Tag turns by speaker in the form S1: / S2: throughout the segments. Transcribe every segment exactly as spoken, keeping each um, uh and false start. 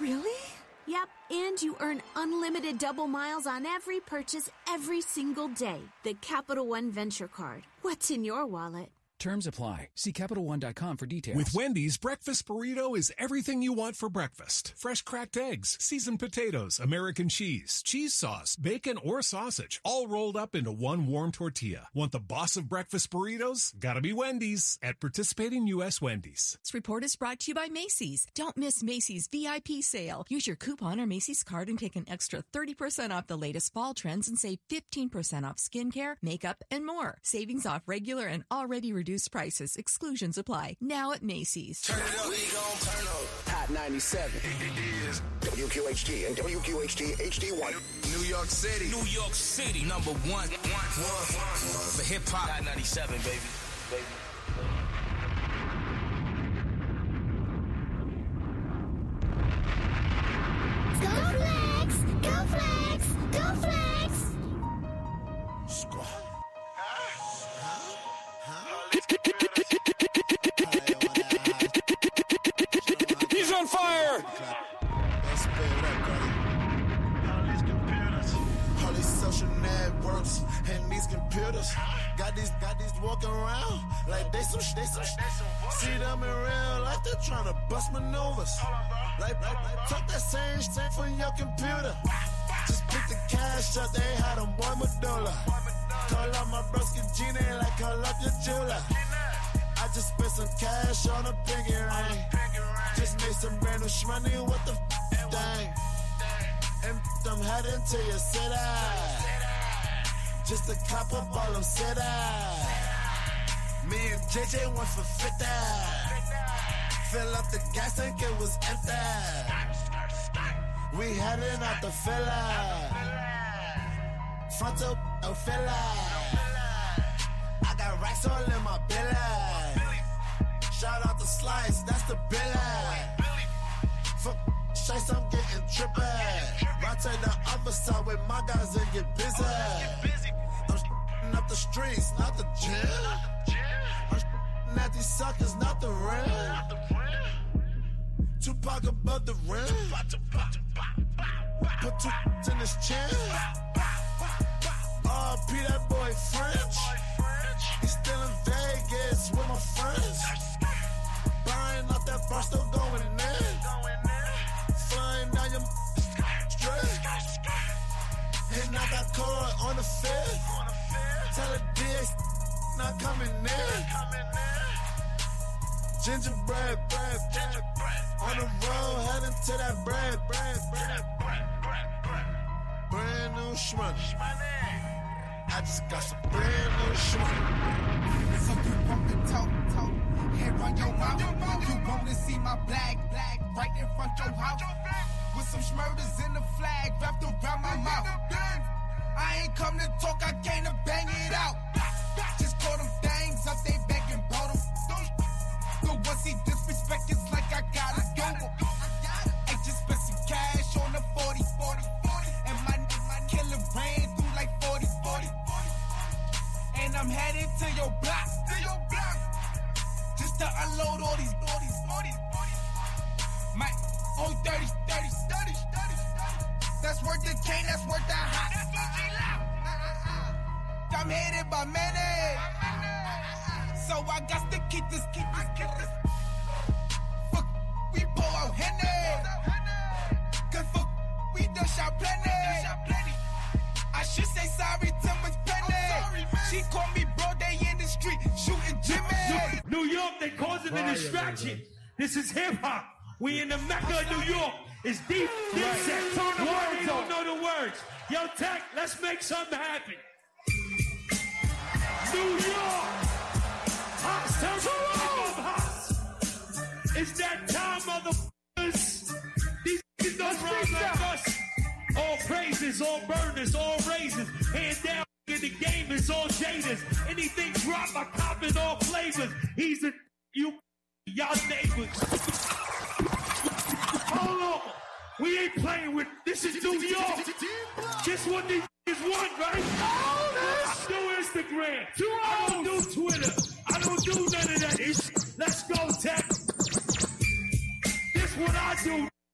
S1: Really?
S2: Yep, and you earn unlimited double miles on every purchase every single day. The Capital One Venture Card. What's in your wallet?
S3: Terms apply. See Capital One dot com for details.
S4: With Wendy's, breakfast burrito is everything you want for breakfast. Fresh cracked eggs, seasoned potatoes, American cheese, cheese sauce, bacon, or sausage, all rolled up into one warm tortilla. Want the boss of breakfast burritos? Gotta be Wendy's at participating U S Wendy's.
S5: This report is brought to you by Macy's. Don't miss Macy's V I P sale. Use your coupon or Macy's card and take an extra thirty percent off the latest fall trends and save fifteen percent off skincare, makeup, and more. Savings off regular and already reduced prices. Exclusions apply. Now at Macy's.
S6: Turn it up. We gon' turn up. Hot ninety-seven. It is W Q H T and W Q H T H D one. New York City. New York City. Number one. One. One. For hip hop. Hot ninety-seven, baby. Baby.
S7: Go Flex! Go Flex! Go Flex!
S6: Squad.
S8: He's on fire!
S9: All these social networks and these computers got these got these walking around like they some they some see them in real life, they're trying to bust maneuvers. Like, like, like talk that same shit from your computer. Just pick the cash up, they had them boy Medulla. Call up my broski Gina like call up your jeweler. I just spent some cash on a pinky ring. Just made some brand new shmoney, what the f*** thing? And I'm heading to your city. Just a couple ball of city. Me and J J went for fifty. Fill up the gas tank, it was empty. We heading out the filler. Fronto, no filler. I got racks all in my belly. Shout out the Slice, that's the billy. Fuck Chase, I'm getting trippy. Right to the other side with my guys and get busy. I'm sh**ing up the streets, not the gym. I'm sh**ing at these suckers, not the rim. Tupac above the rim. Put two in his chin. R P that boy French. He's still in Vegas with my friends. Buying out that bar, still going in. Flying down your straight. And I got caught on the fifth. Tell the D X not coming in. Gingerbread, bread, bread. On the road, heading to that bread, bread, bread. Brand new shmoney. I just got some brand new shmoney.
S10: So you want to talk, talk, head run your mouth. You want to see my black, black, right in front your house. With some schmurders in the flag wrapped around my mouth. I ain't come to talk, I came to bang it out. Just call them things up, they begging, bought them. But once he disrespect, it's like I gotta go. I just spent some cash on the forty, forty, forty. And my, my killer ran through like forty, forty. And I'm headed to your block, to your block. Just to unload all these, all these, all these, all these. My old thirty, thirty, thirty, thirty. That's worth the cane, that's worth the hot. That's what she loud. I'm headed by many. So I got to keep this, keep this, keep this. Fuck, we pull out Henny. Cause fuck, we done shot plenty. I should say sorry to Miss Penny. She called me broad day in the street, shooting Jimmy.
S11: New York, they causing a distraction. This is hip hop. We in the Mecca of New York. It's deep, deep set. Turn the words, you don't know the words. Yo, Tech, let's make something happen. New York. Hots, tell me hots. It's that time, motherfuckers. These niggas don't run like us. All praises, all burners, all raises. Hand down in the game, it's all jaders. Anything drop, I cop in all flavors. He's a, you, y'all neighbors. Hold on. We ain't playing with, this is New York. Just what these niggas want, right? I don't do Instagram. I don't do Twitter. I don't do none of that. It's, let's go, Tech. This what I do.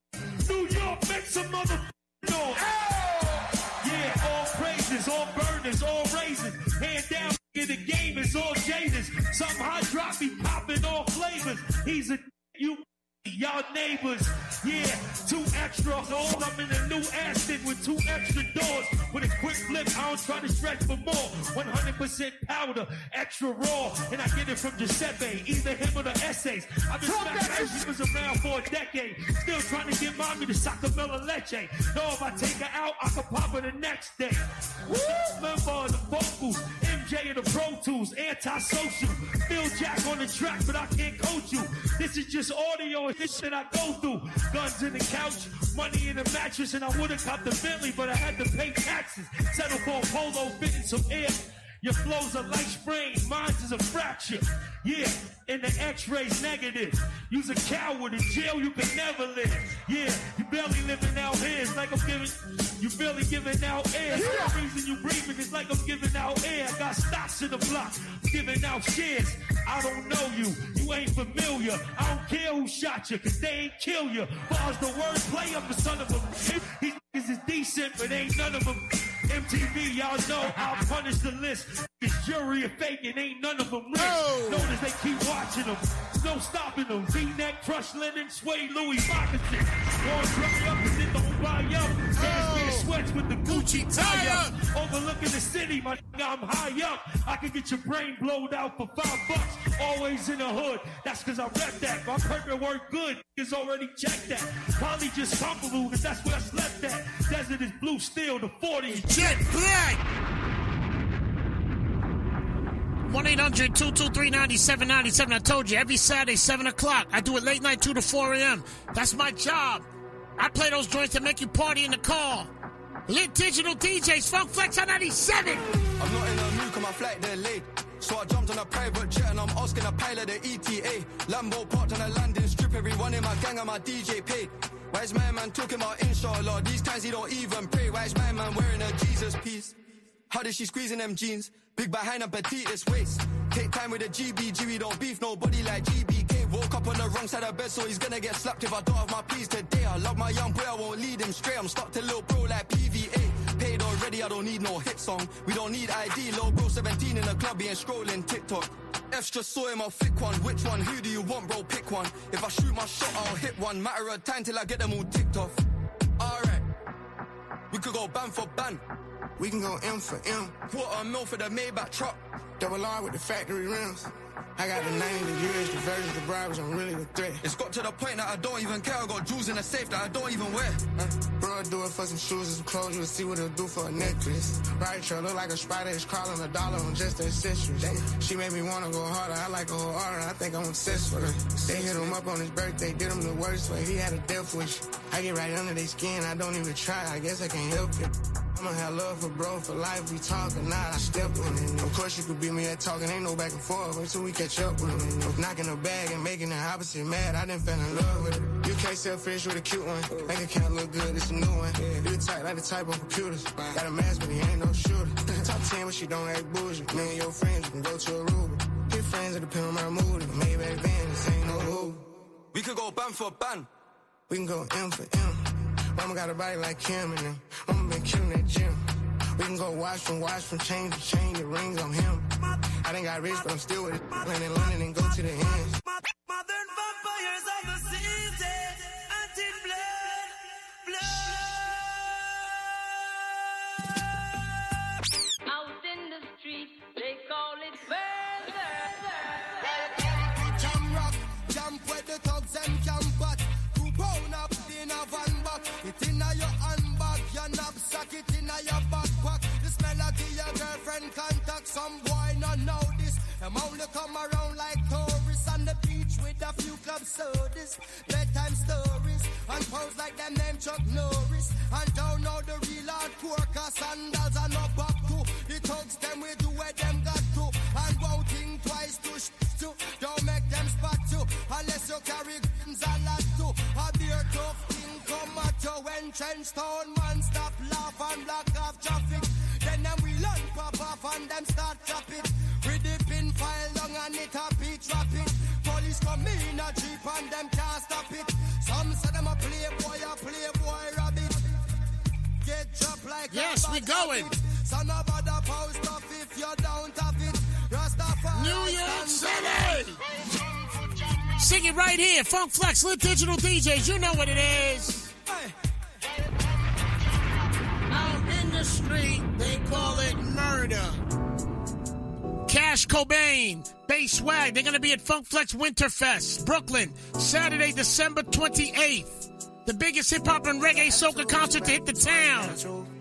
S11: New York, make some motherfucking noise. Yeah, all praises, all burners, all raises. Hand down, the game is all jaders. Somehow drop me popping all flavors. He's a you. Y'all neighbors, yeah, two extra holes. I'm in a new Aston with two extra doors. With a quick flip, I don't try to stretch for more. one hundred percent powder, extra raw. And I get it from Giuseppe, either him or the essays. I've been smacking as she was around for a decade. Still trying to get mommy to Sacamela Leche. Know if I take her out, I can pop her the next day. Woo! Member of the vocals, M J of the Pro Tools, antisocial. Phil Jack on the track, but I can't coach you. This is just audio. This shit I go through. Guns in the couch, money in the mattress, and I would've copped the Bentley, but I had to pay taxes. Settle for a polo, fitting some air. Your flows are like sprain, mine's is a fracture. Yeah, and the x-ray's negative. You's a coward, in jail you can never live. Yeah, you barely living out here, it's like I'm giving, you barely giving out air. Yeah. The reason you breathing is like I'm giving out air. I got stocks in the block, I'm giving out shares. I don't know you, you ain't familiar. I don't care who shot you, cause they ain't kill you. Far as the word play, I'm the son of a, these niggas is decent, but ain't none of them. M T V, y'all know I'll punish the list. This jury of faking, ain't none of them rich. Oh. Notice they keep watching them, no stopping them. V-neck, crushed linen, suede Louis moccasin. Won't dry up and it don't buy up. Cashmere sweats with the Gucci tie up. Overlooking the city, my nigga, I'm high up. I can get your brain blowed out for five bucks. Always in the hood, that's cause I rep that. My permit work good, niggas already checked that. Probably just comfortable, cause that's where I slept at. Desert is blue steel, the forty is jet black.
S1: one eight hundred two two three nine seven nine seven. I told you, every Saturday, seven o'clock. I do it late night, two to four a.m. That's my job. I play those joints to make you party in the car. Lit Digital D Js, Funk Flex on ninety-seven.
S12: I'm not in a mood, cause my flight delayed. So I jumped on a private jet and I'm asking a pilot the E T A. Lambo parked on a landing strip, everyone in my gang and my D J paid. Why is my man talking about inshallah? These times he don't even pray. Why is my man wearing a Jesus piece? How did she squeeze in them jeans? Big behind and petite waist. Take time with the G B G, we don't beef nobody like G B K. Woke up on the wrong side of bed, so he's gonna get slapped if I don't have my peas today. I love my young boy, I won't lead him straight. I'm stuck to little bro like P V A. Paid already, I don't need no hit song. We don't need I D, little bro seventeen in the club, he ain't scrolling TikTok. F's just saw him, I'll flick one. Which one? Who do you want, bro? Pick one. If I shoot my shot, I'll hit one. Matter of time till I get them all ticked off. Alright, we could go ban for ban.
S13: We can go M for M.
S12: Quarter a mil for the Maybach truck.
S13: Double R with the factory rims. I got the name, the years, the versions, the bribes, I'm really the threat.
S12: It's got to the point that I don't even care. I got jewels in the safe that I don't even wear.
S13: Uh, bro, I do it for some shoes and some clothes. You'll see what it'll do for a necklace. Right, trail look like a spider. It's crawling a dollar on just the accessories. Damn. She made me want to go harder. I like a whole order. I think I'm obsessed with her. They hit him up on his birthday, did him the worst way. He had a death wish. I get right under their skin. I don't even try. I guess I can't help it. I'ma have love for bro for life. We talking, now I step with it. Of course you could beat me at talking, ain't no back and forth until we catch up with it. Knocking the bag and making the opposite mad, I done fell in love with it. You can't sell fish with a cute one. Make account look good, it's a new one. You tight like the type of computers. Got a mask, but he ain't no shooter. Top ten, but she don't act bougie. Me and your friends, you can go to a Aruba. Hit friends, it depend on my mood. Maybach van, this ain't no who.
S12: We could go ban for ban.
S13: We can go M for M. Mama got a body like Kim and them. Mama been killing that gym. We can go watch from watch from chain to chain. The rings on him. I done got rich, but I'm still with it. Land in London and go to the ends.
S14: Modern vampires of the city. Until blood, blood.
S15: Out in the street, they call it murder.
S10: Jam rock, jump with the thugs and camp pot. Two pound up in a van back. It inna your handbag, your knapsack, it inna your backpack. This melody your girlfriend contact. Some boy not know this. Them only come around like tourists on the beach with a few club sodas, bedtime stories, and pose like them name Chuck Norris. And don't know the real hardcore, cause sandals are no back to. The thugs them we do where them got to. And won't think twice to sh to. Don't make them spot to. Unless you carry guns a lot to. A beer tough thing come at you when trench town man stop laugh and block off traffic. Then them we learn pop off and them start chop it. With the pin file long and it a beat rapid. Police come in a jeep and them can't stop it. Some say them a play boy a play
S1: Yes, we going. New York City. Sing it right here. Funk Flex, Lit Digital D Js. You know what it is. Out in the street, they call it murder. Cash Cobain, Bass Swag. They're going to be at Funk Flex Winterfest, Brooklyn, Saturday, December twenty-eighth. The biggest hip-hop and reggae soca concert to hit the town.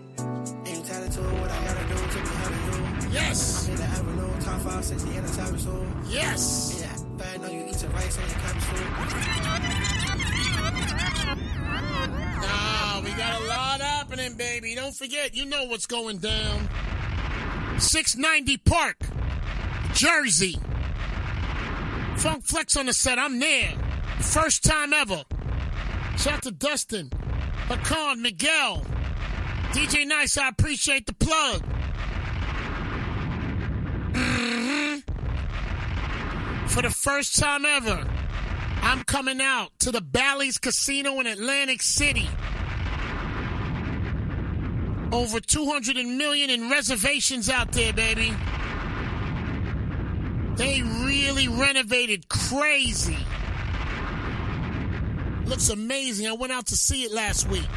S1: Yes. Yes. Nah, we got a lot happening, baby. Don't forget, you know what's going down. six ninety Park, Jersey. Funk Flex on the set. I'm there. First time ever. Shout out to Dustin, Hakan, Miguel, D J Nice. I appreciate the plug. Mm-hmm. For the first time ever, I'm coming out to the Bally's Casino in Atlantic City. Over two hundred million in reservations out there, baby. They really renovated crazy. Looks amazing. I went out to see it last week.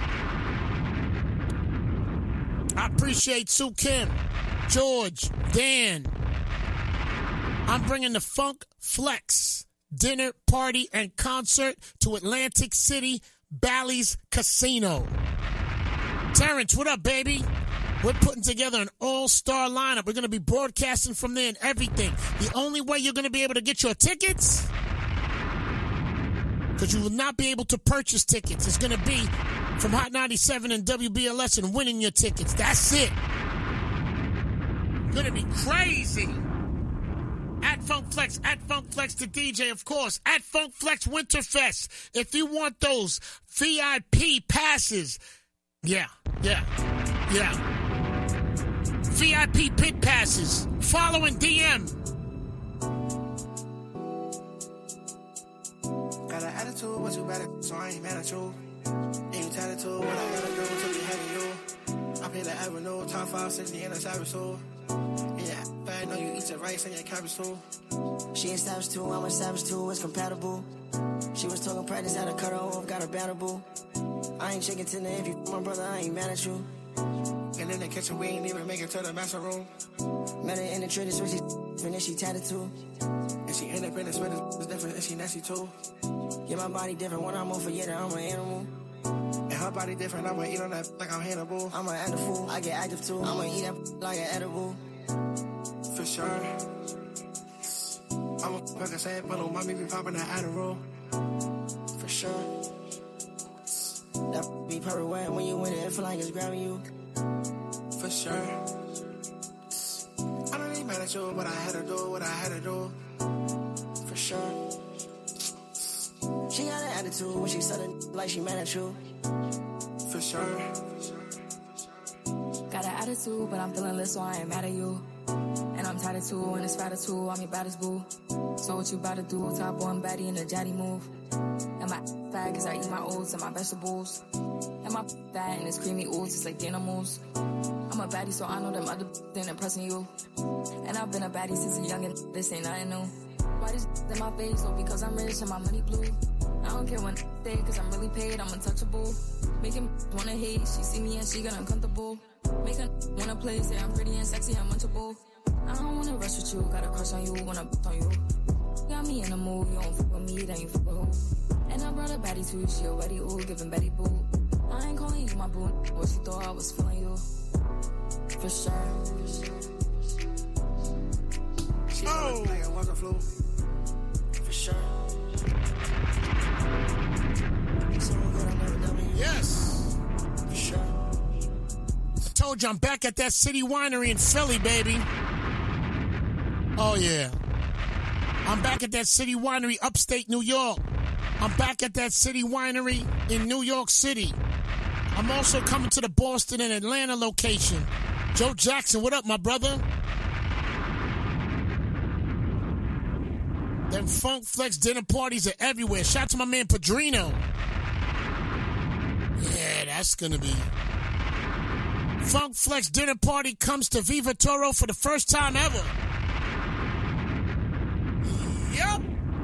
S1: I appreciate Sue Kim, George, Dan. I'm bringing the Funk Flex dinner, party, and concert to Atlantic City, Bally's Casino. Terrence, what up, baby? We're putting together an all-star lineup. We're going to be broadcasting from there and everything. The only way you're going to be able to get your tickets, because you will not be able to purchase tickets, it's going to be from Hot ninety-seven and W B L S and winning your tickets. That's it. Going to be crazy. At Funk Flex, at Funk Flex the D J, of course. At Funk Flex Winterfest. If you want those V I P passes, yeah, yeah, yeah. V I P pit passes. Follow and D M.
S13: Got an attitude, but you better, so I ain't mad at you. Ain't tattooed, what I gotta do to be having you. I pay the avenue, top five, sixty in a savage tool. Yeah, bad, know you eat your rice and your cabbage too.
S16: She a savage too, I'm a savage too, it's compatible. She was talking practice, had to cut her off, got her batterable. I ain't chicken tender, if you my brother, I ain't mad at you.
S13: And in the kitchen, we ain't even make it to the master room.
S16: Met her in the trading, switch, she finish, she tatted too.
S13: And she independent, sweat is different, and she nasty too.
S16: Yeah, my body different, when I'm over, yeah, I'm an animal.
S13: And her body different, I'ma eat on that like I'm Hannibal.
S16: I'm an animal, I get active too. I'ma eat that like an edible.
S13: For sure. I'm a fucking sad, but on mommy be popping that Adderall.
S16: For sure. That be perfect wet when you win it, it feel like it's grabbing you.
S13: For sure. I don't ain't mad at you, but I had to do what I had to do.
S16: For sure. She got an attitude when she said it like she mad at you.
S13: For sure.
S17: Got an attitude, but I'm feeling lit, so I ain't mad at you. And I'm tired of two, and it's fat of two, I'm your baddest boo. So what you about to do? Top one baddie in the jatty move. And my fat, cause I eat my oats and my vegetables. And my fat and it's creamy oats, it's like animals. I'm a baddie, so I know them other ain't impressing you. And I've been a baddie since a youngin', this ain't nothing new. Why this in my face? Oh, because I'm rich and my money blue. I don't care when they say, cause I'm really paid, I'm untouchable. Making wanna hate, she see me and she get uncomfortable. Make her wanna play, say I'm pretty and sexy, I'm munchable. I don't wanna rush with you, got a crush on you, wanna b*** on you. Got me in the mood, you don't fuck with me, then you fuck with who? And I brought a baddie too, she already ooh, giving Betty boo. I ain't calling you my boo, what she thought I was feeling you. For sure.
S13: She oh. Like it was a flu.
S16: For sure.
S1: Yes.
S16: For sure.
S1: I told you I'm back at that City Winery in Philly, baby. Oh, yeah. I'm back at that City Winery, upstate New York. I'm back at that City Winery in New York City. I'm also coming to the Boston and Atlanta location. Joe Jackson, what up, my brother? Them Funk Flex dinner parties are everywhere. Shout out to my man Padrino. Yeah, that's gonna be Funk Flex dinner party comes to Viva Toro for the first time ever. Yup.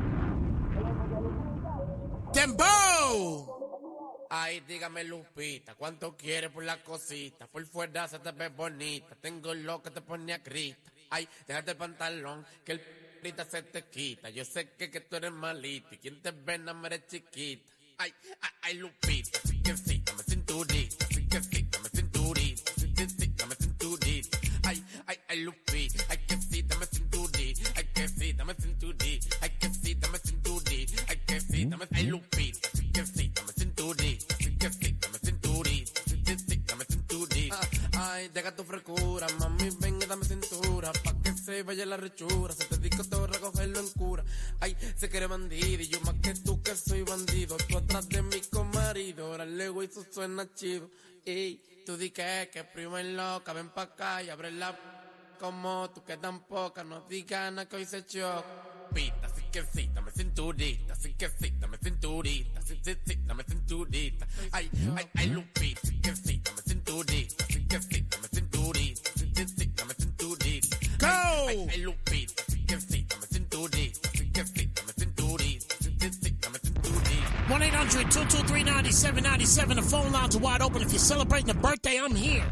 S1: Dembow.
S18: Ay, dígame Lupita, ¿cuánto quieres por la cosita? Por fuera se te ve bonita, tengo lo que te pone a grita. Ay, déjate el pantalón, que el p***ita se te quita. Yo sé que, que tú eres malita y quien te ve no me eres chiquita. Ay, ay, ay, Lupita, sí que sí, dame cinturita, sí que sí, dame cinturita, sí que sí, dame cinturita. Ay, ay, ay, Lupita, ay que sí, dame cinturita, ay que sí, dame cinturita, ay que sí, dame cinturita, ay que sí, dame, ay, Lupita, sí que sí, dame cinturita, sí que sí, dame cinturita, sí que sí, dame cinturita. Ay, deja tu frescura, mami, ven y dame cintura, pa' que se vaya la rechura, se te dijo todo recogerlo en cura. Ay, se quiere bandido y yo más que tú que soy bandido, tú atrás de mi comarido, ahora el ego y eso suena chido. Ey, tú di que, que primo es loca, ven pa' acá y abre la como tú que tan poca, no digas nada que hoy se choca. Pita, sí que sí, dame cinturita, sí que sí, dame cinturita, sí, sí, sí, dame cinturita. Ay, ay, ay, Lupita, sí que sí, dame cinturita, sí que sí, dame cinturita, sí, sí, sí, dame cinturita.
S1: Go!
S18: Ay, ay, Lupita, sí que sí, dame cinturita, sí que sí, dame cinturita, sí, sí, sí, dame cinturita.
S1: one eight hundred two two three nine seven nine seven. The phone lines are wide open. If you're celebrating a birthday, I'm here.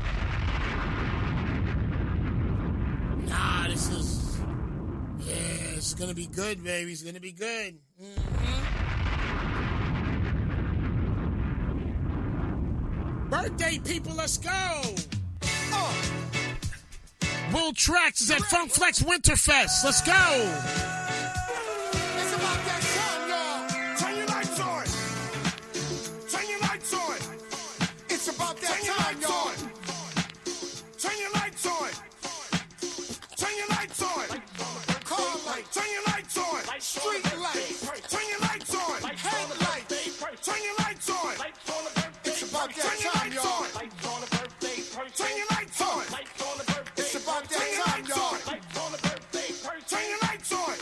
S1: Nah, this is... Yeah, it's gonna be good, baby. It's gonna be good. Mm-hmm. Birthday people, let's go! Uh. Will Trax is at Funk Flex Winterfest. Let's go!
S10: It's about that time, y'all. Turn your lights on. Turn your lights on. It's about that time, y'all. Turn your lights on. Turn your lights on. Car lights. Turn your lights on. Street lights. Turn your lights on. Headlights. Turn your lights on. It's about that time, y'all. Turn your lights on. It's about that time, y'all. Turn your lights on.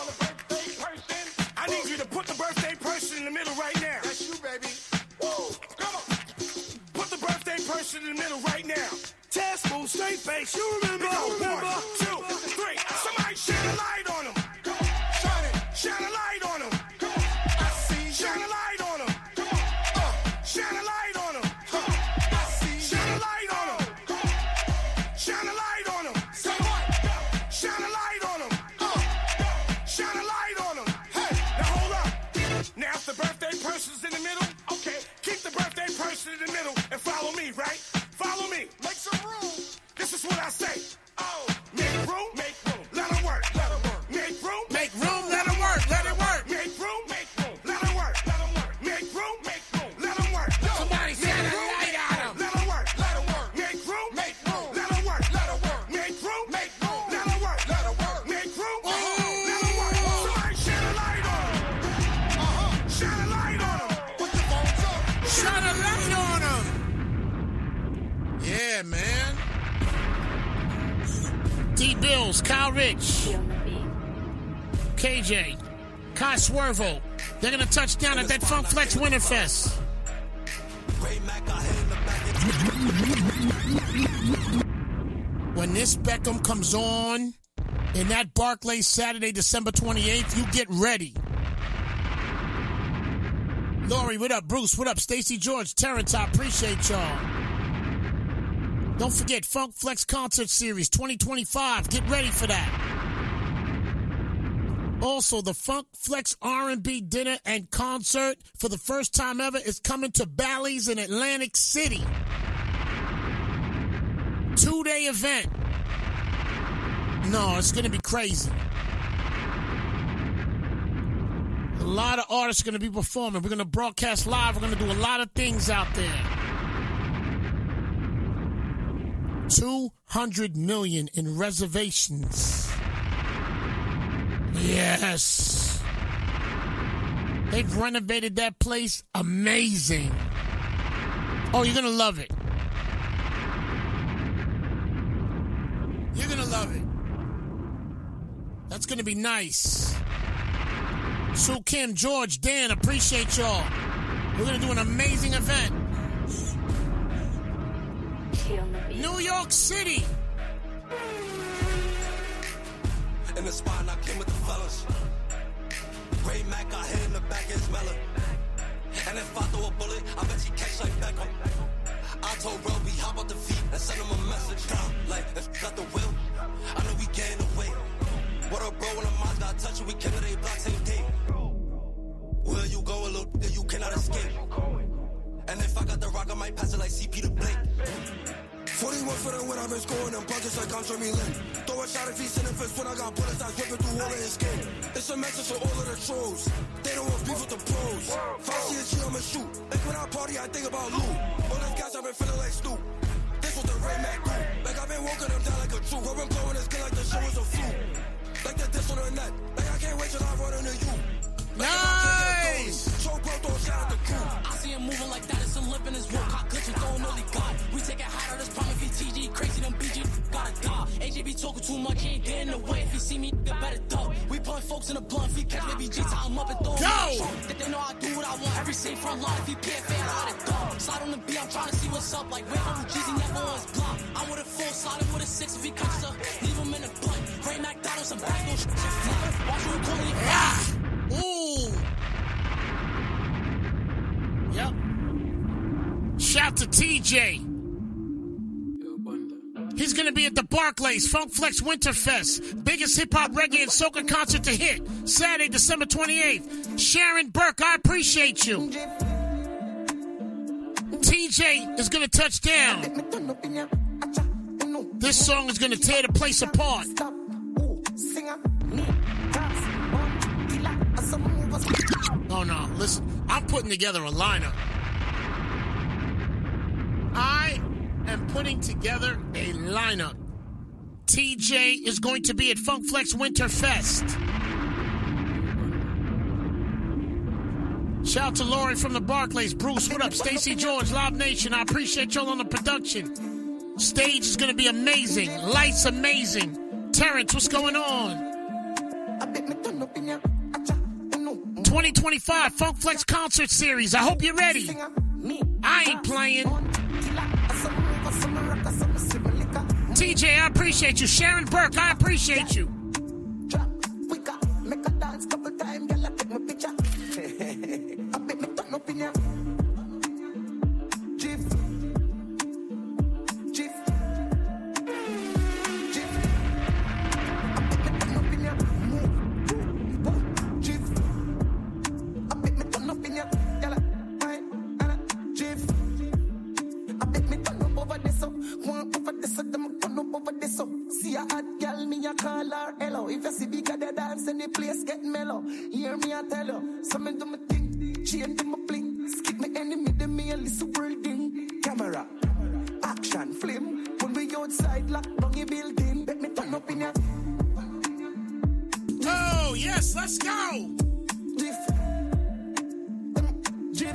S10: I need you to put the birthday person in the middle right now. That's you, baby. Woo! Come on. Put the birthday person in the middle right now. Test, move, straight face. You remember? You remember? One, two, three. Somebody shine a light on him. Come on. Shine it. Shine a light on him. Come on. I see. Shine a light on him. Come on. Uh, shine a light on him. Come on. I see. Shine a light on him. Come on. Shine a light on him. Say what? Shine a light on him. Uh, shine a light on him. Hey, now hold up. Now if the birthday person's in the middle, okay, keep the birthday person in the middle and follow me, right? Follow me. Make some room. This is what I say. Oh, make room, make room. Let her work, let her work. Make room,
S1: Make room, let it work, let it work.
S10: make room, make room. Let her work, let her work. Make room, make room. Let her work. Yo,
S1: Somebody
S10: make
S1: shine a
S10: room,
S1: light
S10: make
S1: on
S10: room.
S1: him.
S10: Let her work, let her work. Make room, make room. Let her work, let her work. Make room, make room. Let her work, let her work. Make room, make room. Let her work. Somebody shine a light on him. Uh-huh. Shine a light on him. Put the phones up.
S1: Shine a light on him. Yeah, man. D-Bills, Kyle Rich, K J, Kai Swervo. They're going to touch down at that Funk Flex Winterfest. When this Beckham comes on in that Barclays Saturday, December twenty-eighth, you get ready. Lori, what up? Bruce, what up? Stacy George, Terrence, I appreciate y'all. Don't forget, Funk Flex Concert Series twenty twenty-five. Get ready for that. Also, the Funk Flex R and B dinner and concert for the first time ever is coming to Bally's in Atlantic City. Two-day event. No, it's going to be crazy. A lot of artists are going to be performing. We're going to broadcast live. We're going to do a lot of things out there. two hundred million in reservations. Yes. They've renovated that place amazing. Oh, you're going to love it. You're going to love it. That's going to be nice. Sue Kim, George, Dan, appreciate y'all. We're going to do an amazing event.
S19: She on the beat.
S1: New York City.
S12: In the spot, I came with the fellas. Ray Mac got hit in the back of his melon. And if I throw a bullet, I bet he catch like Beckham. I told Roby, hop out the feet and send him a message. Like, if got the will, I know we getting away. What up, bro? When the mods got touch it, we came to they block same day. Where you go, a little nigga, you cannot escape. And if I got the rock, I might pass it like C P to Blake. forty-one for the win, I've been scoring them buckets like I'm Jeremy Lin. Throw a shot if he's in the fist when I got bullets, I ripping through all of his skin. It's a message to all of the trolls. They don't want beef with the pros. If I see a G, I'ma shoot. Like when I party, I think about loot. All this gas, I've been feeling like Snoop. This what the Ray Mac do. Like I've been walking them down like a troop. I've been blowing this gun like the show is a fluke. Like the diss on the net. Like I can't wait till I run into you.
S1: Nice!
S19: I see him moving like that, it's a lip in his walk. I glitch and throw him early God. We take it higher, this promise V T G. Crazy, them B G gotta die. A J be talking too much, he ain't getting away. If he see me, get better duck. We pulling folks in the blunt, if he catch me, B G, tie him up and throw him in the trunk. That they know I do what I want, every safe front line. If he can't fail, I let it go. Slide on the beat, I'm trying to see what's up. Like, wait, I'm G's, he never on his block. I'm with a full, slide him with a six. If he catches up, leave him in the blunt. Ray McDonald's, some back, no shit, fly. Watch him calling you fast.
S1: Ooh. Yep. Shout to T J. He's going to be at the Barclays Funk Flex Winterfest. Biggest hip-hop, reggae, and soca concert to hit. Saturday, December twenty-eighth. Sharon Burke, I appreciate you. T J is going to touch down. This song is going to tear the place apart. Oh, no. Listen, I'm putting together a lineup. I am putting together a lineup. T J is going to be at Funk Flex Winterfest. Shout out to Lori from the Barclays. Bruce, what up? Stacey George, Live Nation. I appreciate y'all on the production. Stage is going to be amazing. Lights amazing. Terrence, what's going on? twenty twenty-five Funk Flex Concert Series. I hope you're ready. I ain't playing. T J, I appreciate you. Sharon Burke, I appreciate you.
S10: See a hot girl, me a call her hello. If you see bigger the dance and the place get mellow, hear me I tell you. So me do my thing, change do my bling. Skip me enemy, them me a little building. Camera, action, flame. When we outside, lock down your building. Bet me turn up in ya.
S1: Oh yes, let's go.
S10: Jiff, Jiff.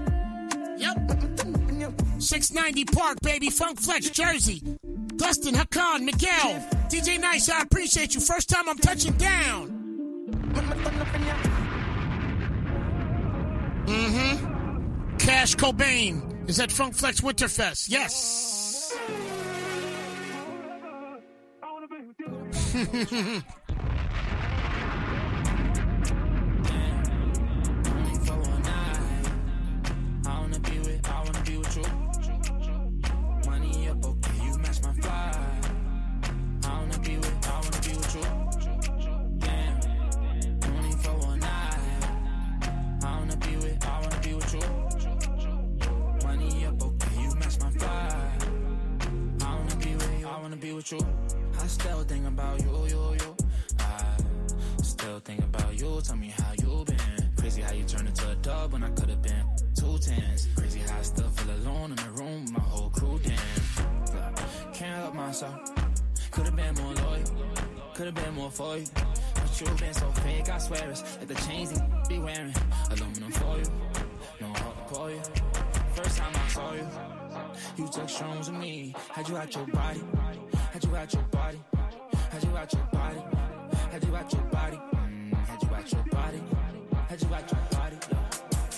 S1: Yep. six ninety Park, baby. Funk Flex, Jersey. Dustin, Hakan, Miguel, D J Nice, I appreciate you. First time I'm touching down. Mm-hmm. Cash Cobain is at Funk Flex Winterfest. Yes.
S19: I wanna be with, I wanna be with you. Money up, okay, you match my fly. I wanna be with, I wanna be with you. Damn, twenty-four one night. I wanna be with, I wanna be with you. Money up, okay, you match my fly. I wanna be with, I wanna be with you. I still think about you, you, you. I still think about you. Tell me how you been. Crazy how you turned into a dub when I could've been two tens. Crazy how I still feel alone in the room with my whole crew. Damn, can't help myself. Could've been more loyal. Could've been more for you. But you been so fake, I swear it's like the chains you be wearing. Aluminum for you. No heart to pour you. First time I saw you, you took shrooms with me. Had you out your body. Had you out your body. Had you out your body. Had you out your body. Mm, had you out your body. Had you out your body.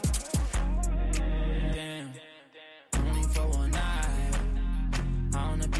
S19: Damn. twenty-four one night. I wanna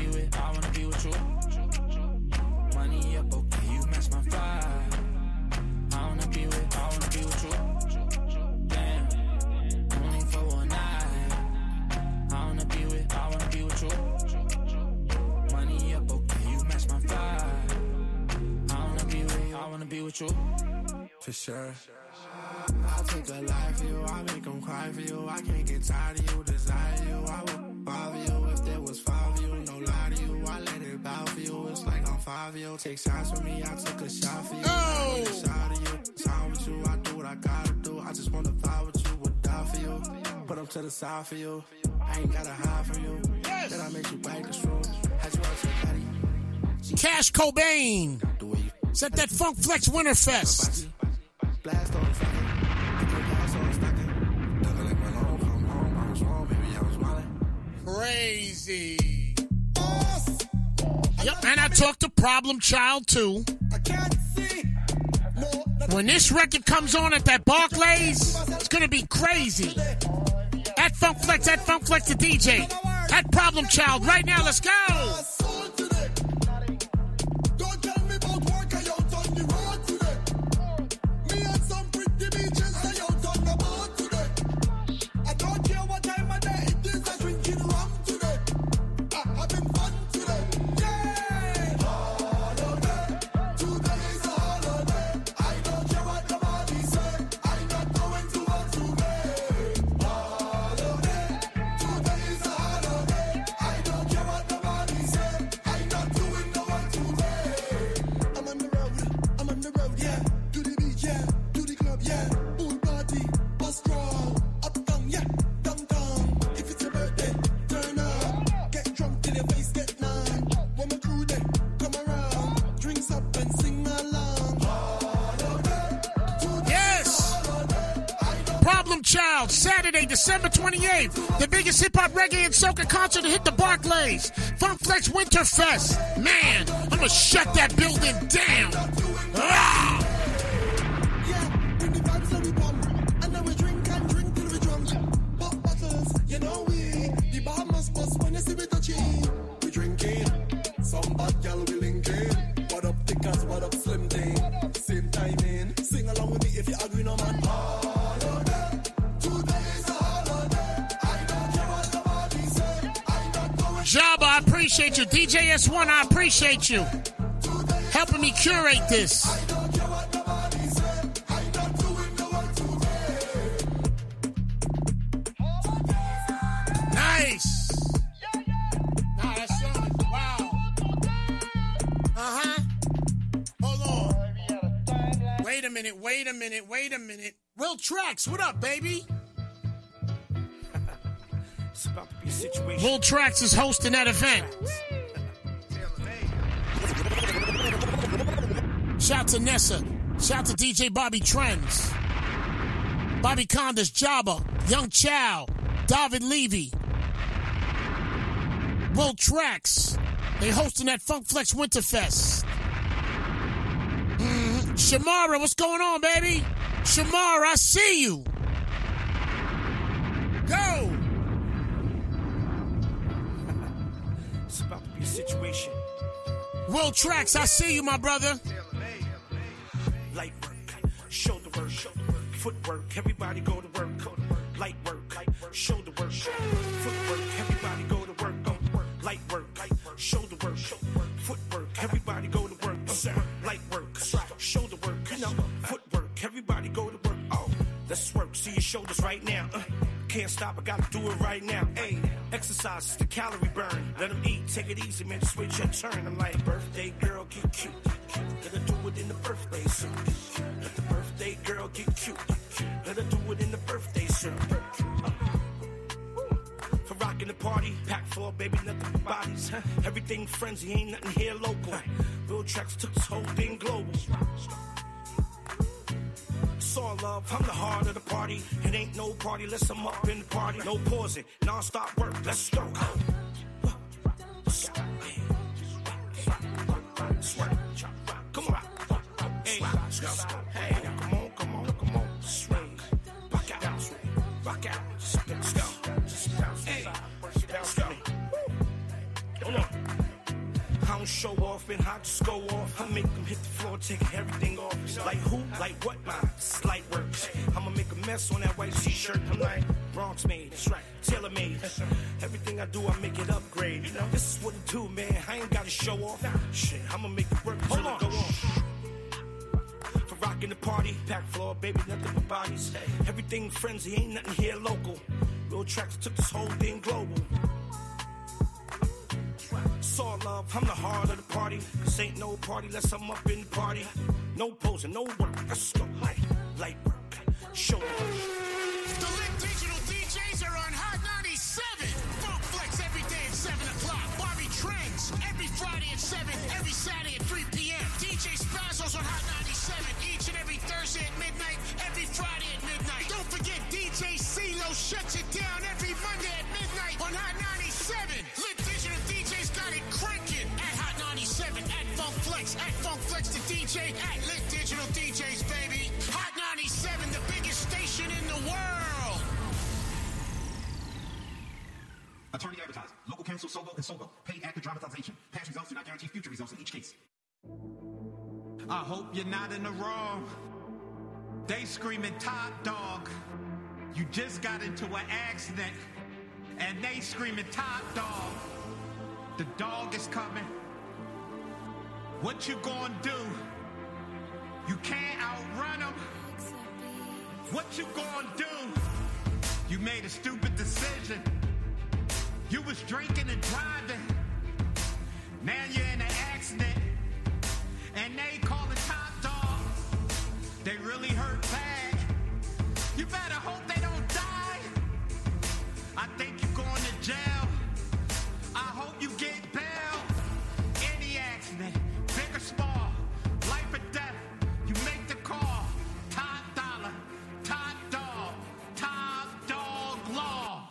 S19: with you.
S13: For sure. I take a life for you, I make them cry for you. I can't get tired of you, desire you. I would bother you if there was five of you. No lie to you, I let it bow for you. It's like I'm five of you. Take shots from me, I took a shot for you. Oh. I want a shot of you. Time with you, I do what I gotta do. I just wanna vibe with you, would die for you. Put them to the side for you. I ain't gotta hide from you. Yes. Then I make you bite the straw. Had you out to your body.
S1: Cash Cobain. It's at that Funk Flex Winterfest.
S13: Blast on the fucking. Blast on the stocking. Never let my long come home. I was wrong, baby. I was wildin'.
S1: Crazy. Yep, and I talked to Problem Child too.
S10: I can't see. No,
S1: when this record comes on at that Barclays, it's gonna be crazy. At Funk Flex, at Funk Flex the D J. At Problem Child. Right now, let's go. Saturday, December twenty-eighth, the biggest hip-hop, reggae, and soca concert to hit the Barclays. Funk Flex Winterfest. Man, I'm gonna shut that building down. Ah!
S10: You know we, the bar must bust when you see me touching. We drinking, some bad gal we linking. What up, thickers, what up, slim thing. Same timing, sing along with me if you agree, no man.
S1: Jabba, I appreciate you. D J S one, I appreciate you. Helping me curate this. Nice. Nah, that's something. Wow. Uh-huh. Hold on. Wait a minute, wait a minute, wait a minute. Will Trax, what up, baby?
S11: It's about to be a situation.
S1: Will Trax is hosting that event. Shout to Nessa. Shout to D J Bobby Trends. Bobby Condas, Jabba, Young Chow, David Levy. Will Trax. They hosting that Funk Flex Winterfest. Mm-hmm. Shamara, what's going on, baby? Shamara, I see you. Go.
S11: It's about to be a situation.
S1: Will Trax, I see you, my brother.
S11: Light work, shoulder work, footwork. Everybody go to work. Light work, shoulder work, footwork. Everybody go to work. Light work, shoulder work, footwork. Everybody go to work. Light work, shoulder work, footwork. Everybody go to work. Oh, let's work. See your shoulders right now. Uh, can't stop, I gotta do it right now. Hey, exercise is the calorie burn. Let them eat, take it easy, man. Switch your turn. I'm like, birthday girl, get cute. Let her do it in the birthday suit. Let the birthday girl get cute. Let her do it in the birthday suit. Uh, for rocking the party, pack floor, baby, nothing but bodies. Everything frenzy, ain't nothing here local. Will Trax took this whole thing global. It's all love, I'm the heart of the party. It ain't no party unless I'm up in the party. No pausing, non-stop work, let's go. Come on. Hey, hey, come on, come on, come on. Swing, rock out, rock out. Let's go. Hey, let's go. Hold on. I don't show off, and I just go off. I make them hit the floor, take everything off. Like who? Like what? Nah, it's light work. I'ma make a mess on that white t-shirt. I'm like Bronx made, tailor made. Everything I do, I make it upgrade. You know, this is what it do, man. I ain't gotta show off. Shit, I'ma make it work. Hold on. Go on.
S20: packed floor, baby, nothing but bodies. Everything frenzy, ain't nothing here local. Real tracks took this whole thing global. Saw love, I'm the heart of the party. This ain't no party unless I'm up in the party. No posing, no work, let's go. Light, light work, show work.
S1: The Lit Digital D Js are on Hot ninety-seven. Funk Flex every day at seven o'clock. Barbie Trends every Friday at seven, every Saturday at three p.m. D J Spazzo's on Hot ninety-seven each and every Thursday at midnight, every Friday at midnight. Don't forget D J CeeLo shuts it down every Monday at midnight on Hot ninety-seven. Lit Digital D Js got it cranking at Hot ninety-seven, at Funk Flex, at Funk Flex the D J, at Lit Digital D Js, baby. Hot ninety-seven, the biggest station in the world.
S21: Attorney advertised. Local counsel, Sogo and Sogo. Paid actor dramatization. Past results do not guarantee future results in each case.
S22: I hope you're not in the wrong. They screaming top dog. You just got into an accident. And they screaming top dog. The dog is coming. What you gonna do? You can't outrun him. What you gonna do? You made a stupid decision. You was drinking and driving. Now you're in an accident. And they calling top dogs. They really hurt bad. You better hope they don't die. I think you're going to jail. I hope you get bail. Any accident, big or small, life or death, you make the call. Top dollar, top dog, top dog law.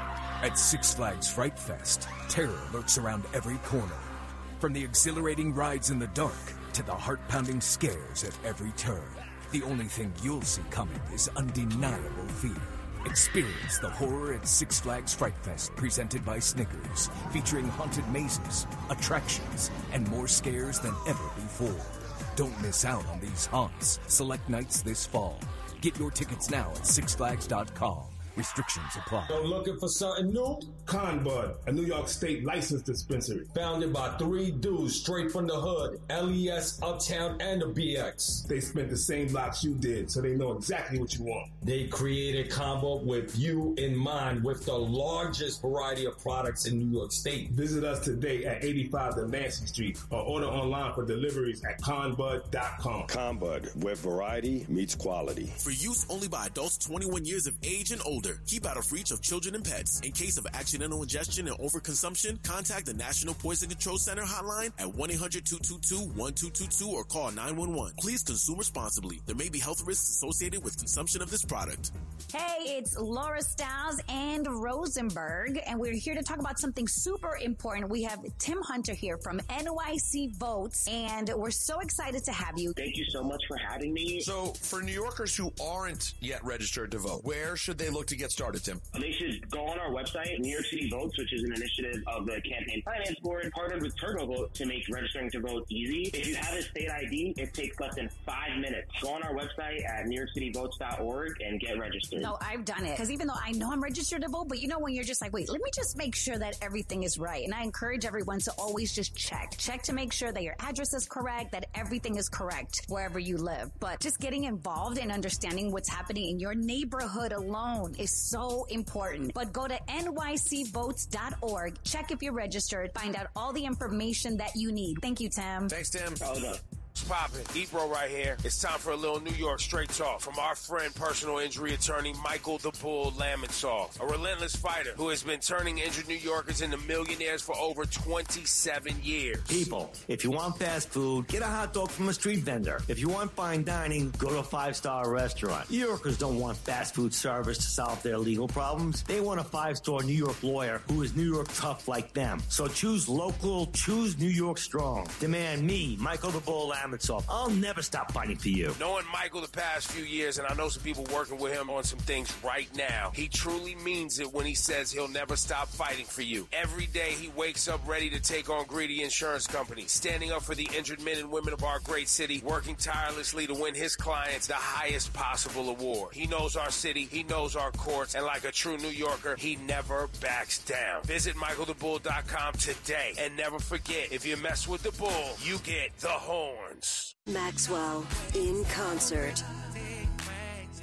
S3: At Six Flags Fright Fest, terror lurks around every corner. From the exhilarating rides in the dark to the heart-pounding scares at every turn, the only thing you'll see coming is undeniable fear. Experience the horror at Six Flags Fright Fest, presented by Snickers, featuring haunted mazes, attractions, and more scares than ever before. Don't miss out on these haunts. Select nights this fall. Get your tickets now at six flags dot com. Restrictions apply.
S23: So looking for something new? Conbud, a New York State licensed dispensary. Founded by three dudes straight from the hood, L E S, Uptown, and the B X. They spent the same blocks you did, so they know exactly what you want. They created Conbud with you in mind, with the largest variety of products in New York State. Visit us today at eighty-five Delancey Street or order online for deliveries at conbud dot com.
S24: Conbud, where variety meets quality.
S25: For use only by adults twenty-one years of age and older. Keep out of reach of children and pets. In case of accidental ingestion and overconsumption, contact the National Poison Control Center hotline at one eight hundred two two two one two two two or call nine one one. Please consume responsibly. There may be health risks associated with consumption of this product.
S26: Hey, it's Laura Stiles and Rosenberg, and we're here to talk about something super important. We have Tim Hunter here from N Y C Votes, and we're so excited to have you.
S27: Thank you so much for having me.
S28: So, for New Yorkers who aren't yet registered to vote, where should they look to get started, Tim?
S27: They should go on our website, New York City Votes, which is an initiative of the Campaign Finance Board, partnered with TurboVote to make registering to vote easy. If you have a state I D, it takes less than five minutes. Go on our website at new york city votes dot org and get registered.
S26: No, I've done it. Because even though I know I'm registered to vote, but you know when you're just like, wait, let me just make sure that everything is right. And I encourage everyone to always just check. Check to make sure that your address is correct, that everything is correct wherever you live. But just getting involved and understanding what's happening in your neighborhood alone is so important. But go to N Y C votes dot org, check if you're registered, find out all the information that you need. Thank you, Tim.
S28: Thanks, Tim.
S27: Hold up.
S29: What's poppin'? Ebro right here. It's time for a little New York straight talk from our friend, personal injury attorney Michael the Bull Lamonsoff, a relentless fighter who has been turning injured New Yorkers into millionaires for over twenty-seven years.
S30: People, if you want fast food, get a hot dog from a street vendor. If you want fine dining, go to a five-star restaurant. New Yorkers don't want fast food service to solve their legal problems. They want a five-star New York lawyer who is New York tough like them. So choose local, choose New York strong. Demand me, Michael the Bull Lamonsoff. I'll never stop fighting for you.
S29: Knowing Michael the past few years, and I know some people working with him on some things right now, he truly means it when he says he'll never stop fighting for you. Every day he wakes up ready to take on greedy insurance companies, standing up for the injured men and women of our great city, working tirelessly to win his clients the highest possible award. He knows our city, he knows our courts, and like a true New Yorker, he never backs down. Visit michael the bull dot com today, and never forget, if you mess with the bull, you get the horns.
S31: Maxwell in concert.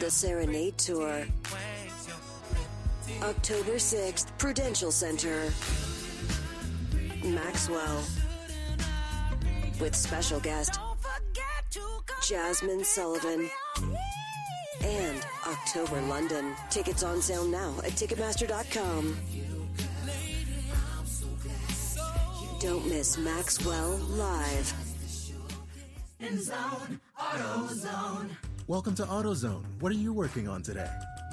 S2: The Serenade Tour. October sixth, Prudential Center. Maxwell. With special guest Jasmine Sullivan. And October London. Tickets on sale now at Ticketmaster dot com. Don't miss Maxwell Live.
S4: In Zone, AutoZone.
S5: Welcome to AutoZone. What are you working on today?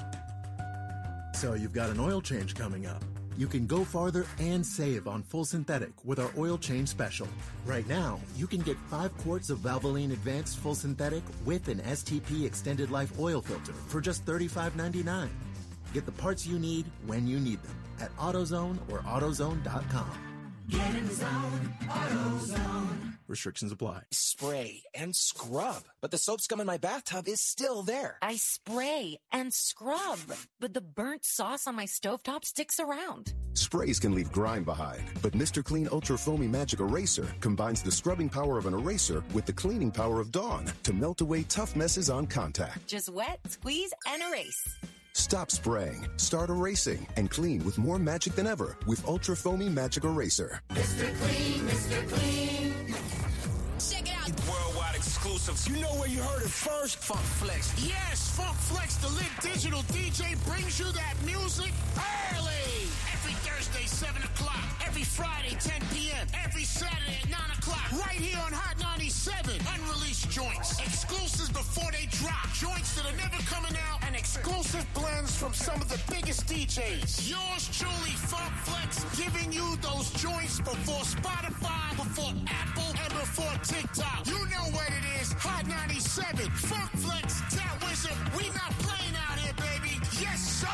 S5: So you've got an oil change coming up. You can go farther and save on full synthetic with our oil change special. Right now, you can get five quarts of Valvoline Advanced Full Synthetic with an S T P Extended Life oil filter for just thirty-five ninety-nine. Get the parts you need when you need them at AutoZone or AutoZone dot com.
S4: Get in the zone, AutoZone.
S5: Restrictions apply.
S6: Spray and scrub, but the soap scum in my bathtub is still there.
S7: I spray and scrub, but the burnt sauce on my stovetop sticks around.
S8: Sprays can leave grime behind, but Mister Clean Ultra Foamy Magic Eraser combines the scrubbing power of an eraser with the cleaning power of Dawn to melt away tough messes on contact.
S7: Just wet, squeeze, and erase.
S8: Stop spraying, start erasing, and clean with more magic than ever with Ultra Foamy Magic Eraser.
S4: Mister Clean, Mister Clean.
S7: Check it out.
S29: Worldwide exclusives.
S21: You know where you heard it first?
S1: Funk Flex. Yes, Funk Flex, the lit digital D J, brings you that music early. Every Thursday, seven o'clock. Every Friday, ten p.m. Every Saturday at nine o'clock. Right here on Hot ninety-seven. Unreleased joints. Exclusives before they drop. Joints that are never coming out. And exclusive blends from some of the biggest D Js. Yours truly, Funk Flex, giving you those joints before Spotify, before Apple, and before TikTok. You know what it is. Hot ninety-seven. Funk Flex, that wizard. We not playing out here, baby. Yes, sir.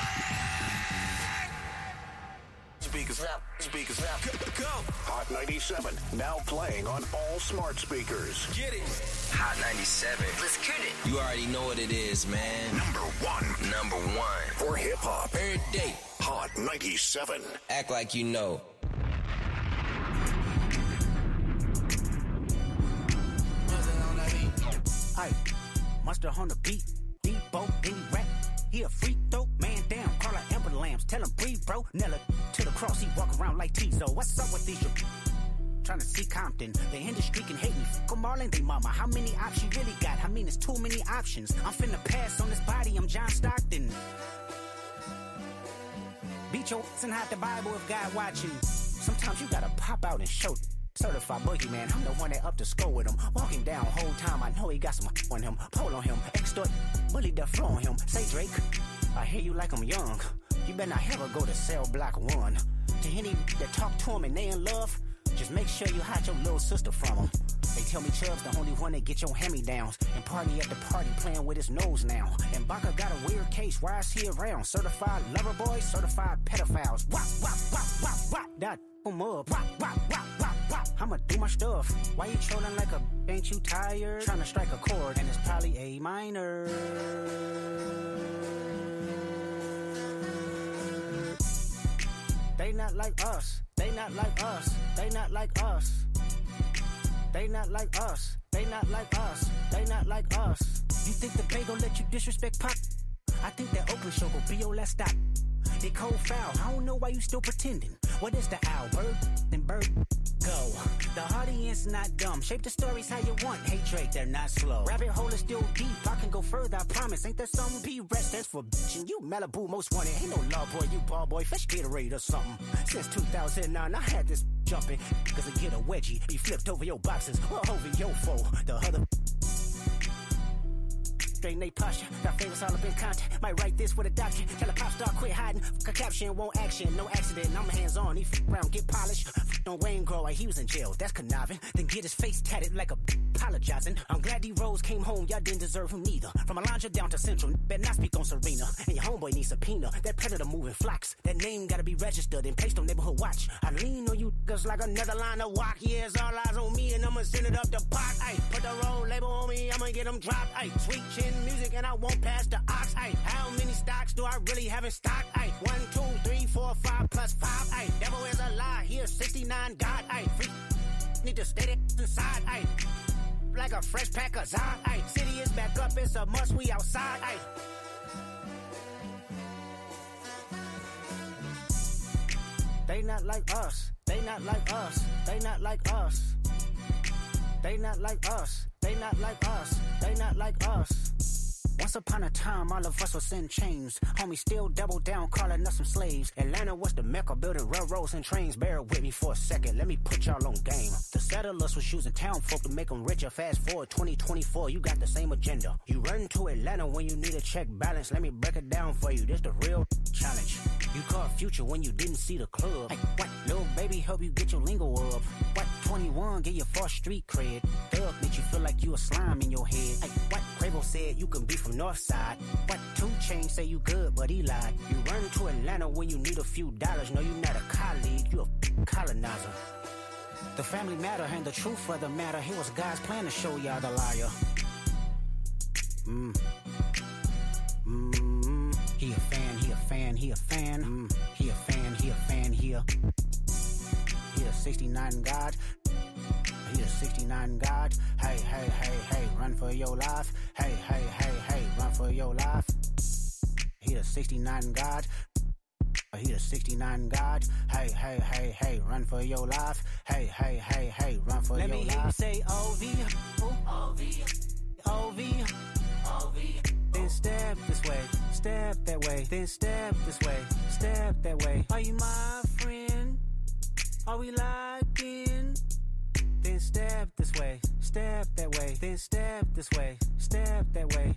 S21: Speakers up, speakers up. Go, go. Hot ninety-seven, now playing on all smart speakers.
S9: Get it. Hot ninety-seven.
S7: Let's get it.
S9: You already know what it is, man.
S21: Number one.
S9: Number one.
S21: For hip hop.
S9: Every day.
S21: Hot ninety-seven.
S9: Act like you know.
S14: Aye, mustard on the beat, Debo, any rap. He a freak though, man down, call her Amber Lambs, tell him breathe, bro. Nella to the cross, he walk around like Tizo. What's up with these? Trying to see Compton, the industry can hate me. Fuck 'em all and they mama. How many options you really got? I mean, it's too many options. I'm finna pass on this body, I'm John Stockton. Beat your ass and hide the Bible if God watching. Sometimes you gotta pop out and show. Certified boogeyman, I'm the one that up to score with him. Walking down whole time, I know he got some on him. Pole on him, extort, bully the flow on him. Say Drake, I hear you like I'm young. You better not ever go to cell block one. To any that talk to him and they in love, just make sure you hide your little sister from him. They tell me Chubb's the only one that get your hand-me-downs. And party at the party playing with his nose now. And Baca got a weird case, why is he around? Certified lover boys, certified pedophiles. Wop, wop, wop, wop, wop, that em up. Wop, wop, wop, wop, wop. I'ma do my stuff. Why you trolling like a, ain't you tired? Trying to strike a chord, and it's probably A minor. They not like us. They not like us. They not like us. They not like us. They not like us. They not like us. You think the Bay gon' let you disrespect Pop? I think that Oakland show gon' be your last stop. They cold foul. I don't know why you still pretending. What is the owl? Bird? Then bird. Go. The audience not dumb. Shape the stories how you want. Hey Drake, they're not slow. Rabbit hole is still deep. I can go further, I promise. Ain't there something be rest? That's for bitchin'. You Malibu most wanted. Ain't no law boy, you ball boy. Fish Gatorade or something. Since two thousand nine, I had this jumping. Cause I get a wedgie. Be flipped over your boxes. Or over your foe. The other. Straighten they posture, got fingers all up in contact. Might write this with a doctor. Tell a pop star quit hiding. Fuck a caption, won't action. No accident, I'm hands on. He f around, get polished. F on Wayne Grower, he was in jail. That's conniving. Then get his face tatted like a b apologizing. I'm glad D-Rose came home. Y'all didn't deserve him neither. From Alondra down to Central, better not speak on Serena. And your homeboy needs subpoena. That predator moving flocks. That name gotta be registered and placed on neighborhood watch. I lean on you just like another line of walk. Yeah, it's all eyes on me and I'ma send it up the pot. Ay, put the roll label on me, I'ma get them dropped. Ay, sweet chin music and I won't pass the ox. Ay, how many stocks do I really have in stock? Ay, one, two, three, four, five plus five. Ay, devil is a lie. Here, sixty-nine God. Ay, free need to stay inside. Ay, like a fresh pack of Zod. Ay, city is back up. It's a must. We outside. Ay. They not like us. They not like us. They not like us. They not like us. They not like us. They not like us. Once upon a time, all of us was in chains. Homie still double down, calling us some slaves. Atlanta was the mecca, building railroads and trains. Bear with me for a second, let me put y'all on game. The settlers was using town folk to make them richer. Fast forward twenty twenty-four, you got the same agenda. You run to Atlanta when you need a check balance. Let me break it down for you, this the real challenge. You caught Future when you didn't see the club. Hey, what? Little baby help you get your lingo up. What? twenty-one, get your first street cred. Thug make you feel like you a slime in your head. Hey, what? Quavo said you can be from Northside. What? two Chainz say you good, but he lied. You run to Atlanta when you need a few dollars. No, you not a colleague, you a colonizer. The family matter and the truth of the matter. Here was God's plan to show y'all the liar. Mm. Mm. He a fan, he a fan, he a fan. Mm. He a fan, he a fan, he a... He a sixty-nine God. He a sixty-nine God. Hey, hey, hey, hey, run for your life. Hey, hey, hey, hey, run for your life. He a sixty-nine God. He a sixty-nine God. Hey, hey, hey, hey, run for your life. Hey, hey, hey, hey, run for
S10: Let
S14: your life.
S10: me hear you
S14: say O V. O V. O V. O V. Then step this way, step that way. Then step this way, step that way. Are you my friend? Are we locked in? Then step this way, step that way. Then step this way, step that way.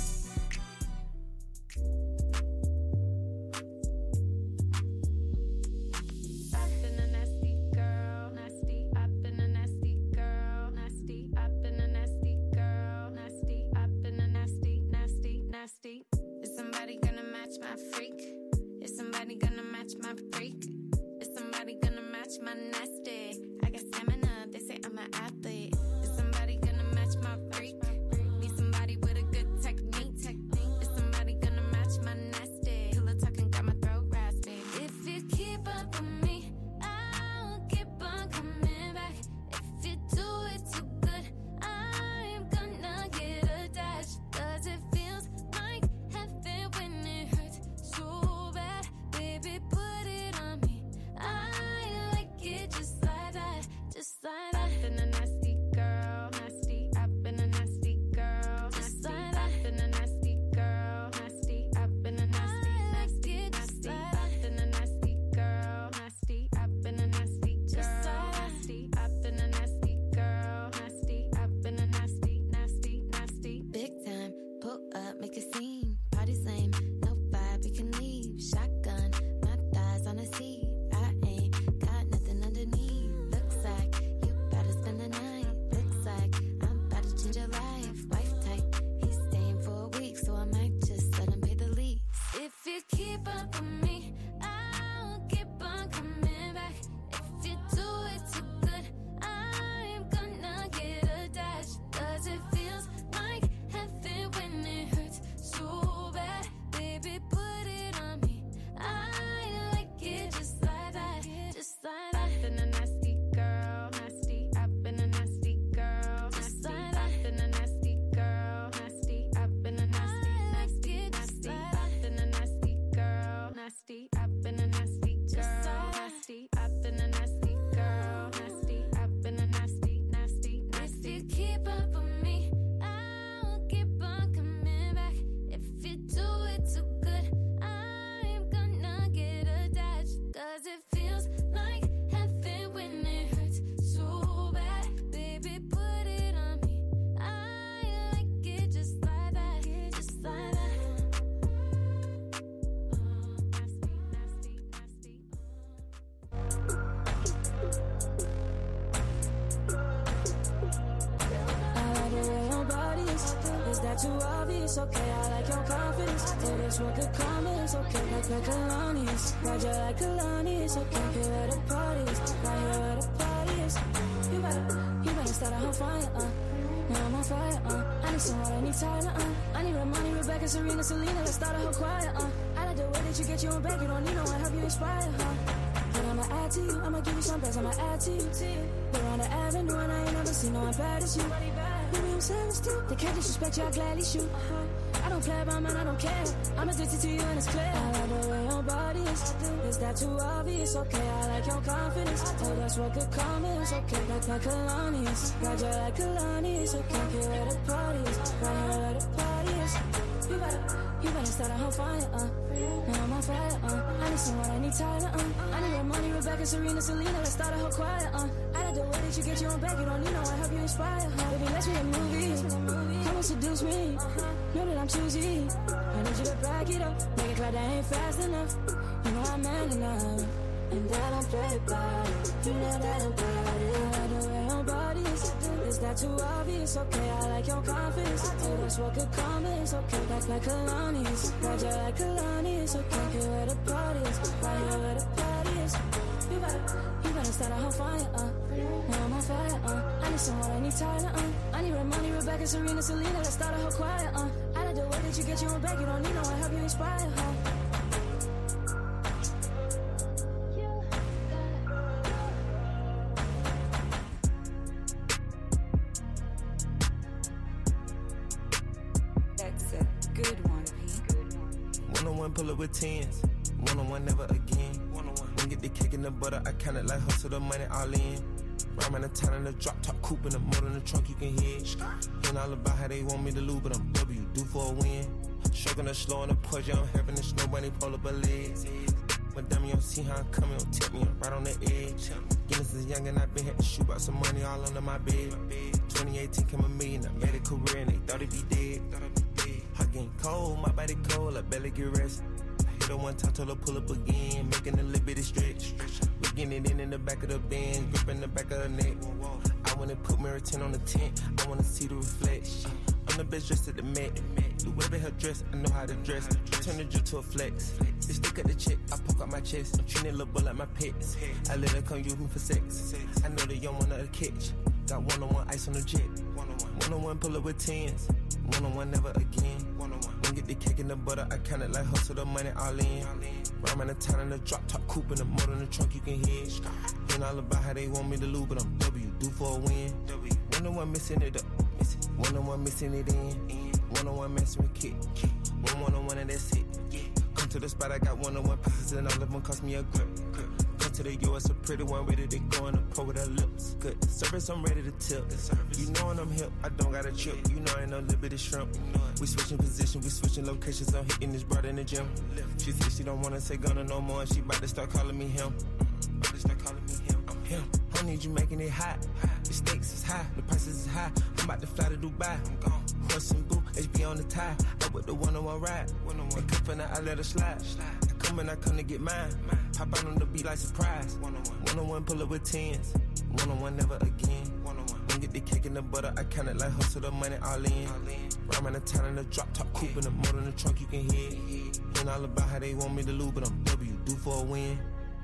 S11: I've been a nasty girl, nasty. I've been a nasty girl, nasty. I've been a nasty girl, nasty. I've been a nasty, nasty, nasty. Is somebody gonna match my freak? Is somebody gonna match my freak? Is somebody gonna match my nasty? I got stamina, they say I'm an athlete. Is somebody gonna match my freak? Need somebody with a good technique. Is somebody gonna match my nasty? Pillow talking got my throat raspy. If you keep up with me, I'll keep on coming back. If you do it too good, I'm gonna get attached. Cause it feels like heaven when it hurts so bad. Baby, put it on me. I like it just like that, just like that. I've been a nasty girl, nasty. I've been a nasty girl, just nasty. Like I've been a nasty girl, nasty. I've been a nasty, nasty, nasty. I've been a nasty girl, nasty. I've been a nasty girl, nasty. I've been a nasty girl, nasty. I've been a nasty, nasty, nasty. Big time, pull up, make a scene. Party's lame, no vibe, we can leave. Shotgun, my thighs on a seat. I ain't got nothing underneath. Looks like you better spend the night. Looks like I'm about to change your life. Wife type, he's staying for a week, so I might just let him pay the lease. If you keep up with me, I'll keep on coming back. If you do it too good, I'm gonna get attached. Cause it feels like heaven when it hurts so bad. Baby, put it on me. I like it just like that, just like that. I've been a nasty girl, nasty. I've been a nasty girl, nasty. I've been a nasty girl, nasty. I've been a nasty, nasty, nasty. I've been a nasty girl, nasty. I've been a nasty girl, nasty. I've been a nasty girl, nasty. I've been a nasty, nasty, nasty. If you keep up with me, I'll keep on coming back. If you do it too good, I'm gonna get attached. Cause it feels like heaven when it hurts so bad. Baby, put it on me. I like it just like that, just like that. Uh, nasty, nasty, nasty.
S12: I like the way your body is. Is that too obvious? Okay, I like your confidence. Tell us what could come is okay. Like like Kalani's, Roger like Kalani's. Okay, here at the parties, right here at the parties. You better, you better start a whole fire, uh. Now I'm on fire, uh. I need some water, I need Tyler, uh. I need Ramani, Rebecca, Serena, Selena. Let's start a whole choir, uh. I like the way that you get your own back. You don't need no one, help you inspire, huh? But I'ma add to you, I'ma give you some best, I'ma add to you. We're on the avenue and I ain't never seen no one bad as you. Maybe I'm savage too. They can't disrespect you, I gladly shoot. I don't play about mine, I don't care. I'm addicted to you and it's clear. I like the way your body is. Is that too obvious? Okay, I like your confidence. Oh, that's what good karma is. Okay, like my colonies. Ride you like colonies. Okay, here where the party is. Right here where the party is. You better, you better start a whole fire, uh. Now I'm on fire, uh. I need someone, I need Tyler, uh. I need your money, Rebecca, Serena, Selena. Let's start a whole choir, uh. I like the way that you get your own back. You don't need no one, help you inspire, huh? Baby, let's make a movie. Come and seduce me. Know that I'm choosy. I need you to back it up. Make it clear that ain't fast enough. You know I'm man enough. And I don't play about it. You know that I'm about it. I like the way your body is. Is that too obvious? Okay, I like your confidence. Oh, that's what good karma is. Okay, that's like colonies. Ride you like colonies. Okay, here where the party is. Right here where the party is. You better, you better start a whole fire, uh. Now I'm on fire, uh. I need someone, I need Tyler, uh. I need Ramoni, Rebecca, Serena, Selena. Let's start a whole choir, uh. I like the way that you get your own back. You don't need no one, help you inspire, huh?
S3: Pull up with tens, one on one, never again. One on one, when get the cake in the butter, I count it like hustle the money all in. Rhyme in the town in the drop top coupe in the motor in the trunk, you can hear it. Hearing all about how they want me to lose, but I'm W, due for a win. Stroking the slow on the push, I'm having the snow bunny pull up her legs. But dummy, you don't see how I'm coming, don't tip me, I'm right on the edge. Guinness is young and I been had to shoot out some money all under my bed. twenty eighteen came a million, I made a career and they thought it'd be dead. Hot getting cold, my body cold, I barely get rest. I hit her one time, told her pull up again, making a little bit of stretch. We getting it in in the back of the band, gripping the back of the neck. I wanna put mirror tint on the tent, I wanna see the reflection. I'm the best dressed at the Met. The way her dress, I know how to dress. Turn the drip to a flex. They stick at the check, I poke out my chest. I'm treating little boy like my pets. I let her come use me for sex. I know the young one of the catch. Got one on one ice on the jet. One on one, one on one pull up with tens. One on one never again. One on one, when get the cake in the butter, I count it like hustle the money all in. Rhyme in the town in the drop top coupe in the motor in the trunk, you can hear it. Hearing all about how they want me to lose, but I'm W, due for a win. One on one missing it up. One on one missing it in. One on one messing with kick. One one on one and that's it. Come to the spot, I got one on one pieces and all of them cost me a grip. Come to the U S, a pretty one, ready to go and a pro with her lips. Good service, I'm ready to tip. You know when I'm hip, I don't got a chip. You know I ain't no liberty shrimp. We switching position, we switching locations. I'm hitting this broad in the gym. She said she don't wanna say Gunna no more. She about to start calling me him. About to start calling me him. I'm him. I need you making it hot. The stakes is high, the prices is high. I'm about to fly to Dubai. I'm gone. Horse and boo, H B on the tie. I with the one-on-one ride. One-on-one cup and I let her slide. I come and I come to get mine. Pop out on the beat like surprise. One-on-one, one-on-one pull up with tens. One-on-one never again. One-on-one, when get the cake in the butter, I count it like hustle the money all in. Rhyme in the town in the drop top coupe in the motor in the trunk, you can hear it. Hearing all about how they want me to lose, but I'm W, due for a win.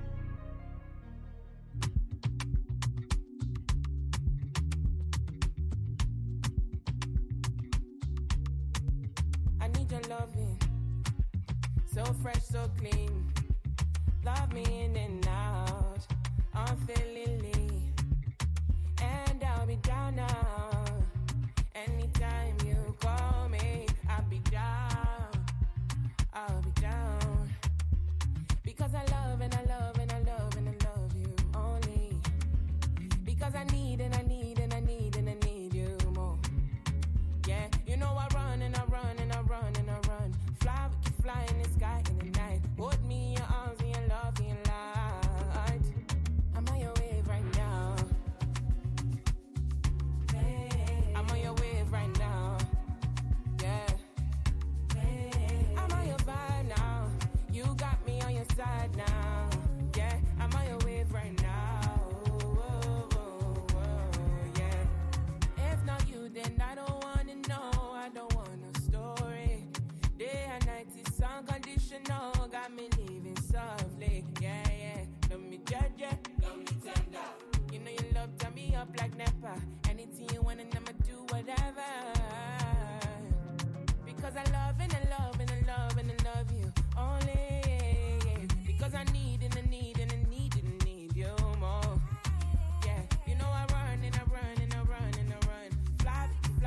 S10: Loving, so fresh, so clean. Love me in and out, unfailingly. And I'll be down now. Anytime you call me, I'll be down. I'll be down. Because I love and I love and I love and I love you only. Because I need and I need and I need and I need you more. Yeah, you know I run and I run and I run and I run. Fly, we can fly in the sky in the night. Hold me in your arms and your love and your light. I'm on your wave right now. Hey. I'm on your wave right now. Yeah. Hey. I'm on your vibe now. You got me on your side now. Yeah, I'm on your wave right now. Whoa, whoa, whoa, yeah. If not you, then I don't wanna know. I don't want no story. Day and night is unconditional. Got me living softly. Yeah, yeah. Love me judge, yeah. Love me tender. You know you love turn me up like Nepa. Anything you want and I'ma do whatever. Because I love and I love and I love and I love you only. Yeah. Because I need and I need and I need and I need you more. Yeah. You know I run and I run and I run and I run. Fly,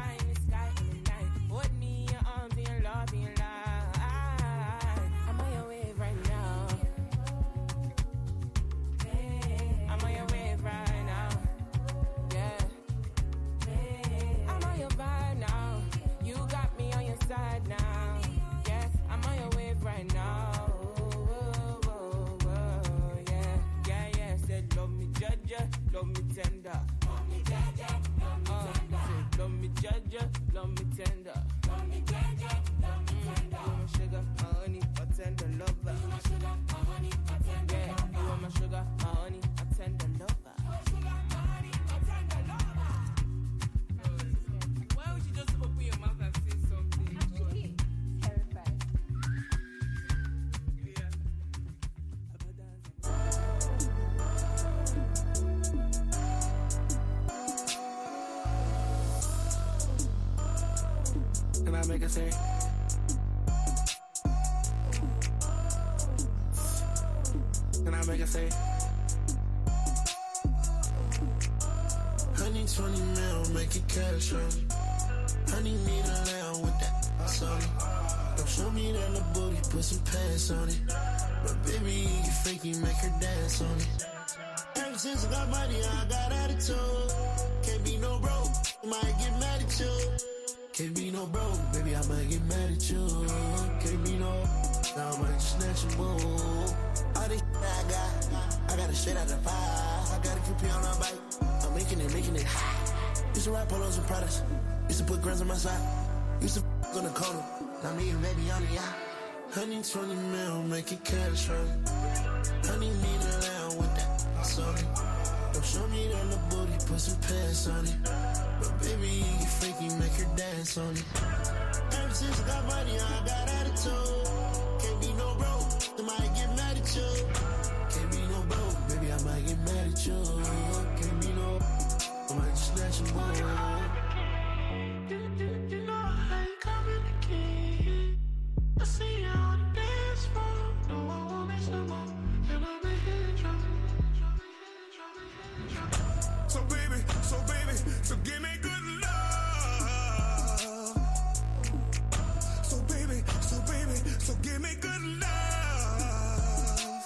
S13: Can I make a say? Can I make a say?
S15: Honey, twenty mil, make it cash on me. Honey, need a lamb with that ass on me. Don't show me that little booty, put some pants on it. But baby, you freaky, make her dance on it. Ever since I got money, I got attitude. Can't be no broke, might get mad at you. Can't be no broke, baby, I might get mad at you. Can't be no, now I might snatch a move. All this shit I got, I got a shit out the pie. I got a Q P on my bike, I'm making it, making it hot. Used to ride polos and products, used to put grams on my side. Used to f*** on the corner, now me and baby on the yacht. Honey, twenty mil, make it cash on. Honey, need a lamb with that ass on it. Don't show me that little booty, put some pants on it. But baby, you freaky, make her dance on it. Ever since I got money, I got attitude. Can't be no broke, I might get mad at you. Can't be no broke, baby, I might get mad at you. Can't be no, I might snatch a ball.
S13: You know I ain't coming again. I see you on the dance floor. No, I won't miss no more. And I'm in here trying.
S3: So baby, so baby, so give me good love. So baby, so baby, so give me good love.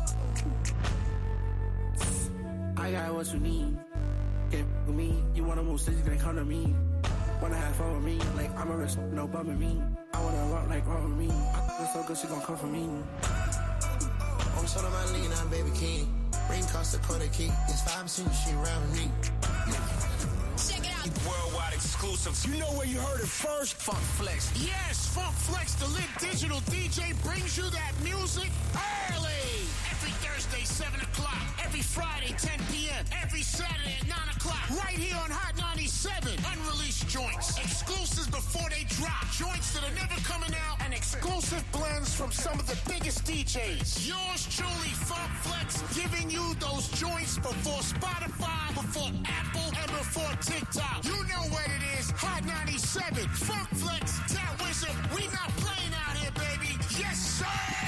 S13: I got what you need. Get with me. You wanna move cities, then come to me. Wanna have fun with me, like I'm a risk, no bumming me. I wanna rock like rock with me. I feel so good, she gon' come for me.
S15: I'm sort of my lean, I'm baby king. Ring cost a quarter key. It's five percent she around me.
S1: Check it out.
S29: Worldwide exclusives.
S1: You know where you heard it first? Funk Flex. Yes, Funk Flex, the lit digital D J, brings you that music early. Every Thursday, seven o'clock. Every Friday, ten p.m. Every Saturday at nine o'clock. Right here on Hot ninety-seven. Unreleased joints. Exclusives before they drop. Joints that are never coming out. And exclusive blends from some of the biggest D Js. Yours truly, Funk Flex, giving you those joints before Spotify, before Apple, and before TikTok. You know what it is. Hot ninety-seven. Funk Flex, Tat Wizard. We not playing out here, baby. Yes, sir!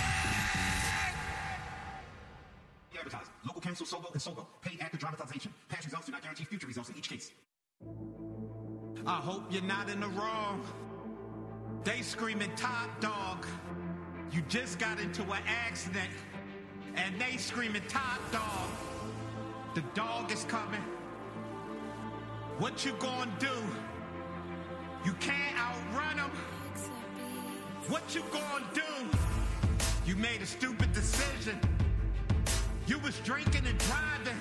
S16: Advertise. Local cancel, Sogo, and Sogo. Paid actor dramatization. Past results do not guarantee future results in each case.
S17: I hope you're not in the wrong. They screaming top dog. You just got into an accident. And they screaming top dog. The dog is coming. What you gonna do? You can't outrun him. What you gonna do? You made a stupid decision. You was drinking and driving.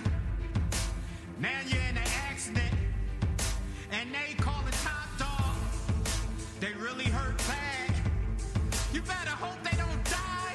S17: Now you're in an accident. And they call it top dog. They really hurt bad. You better hope they don't die.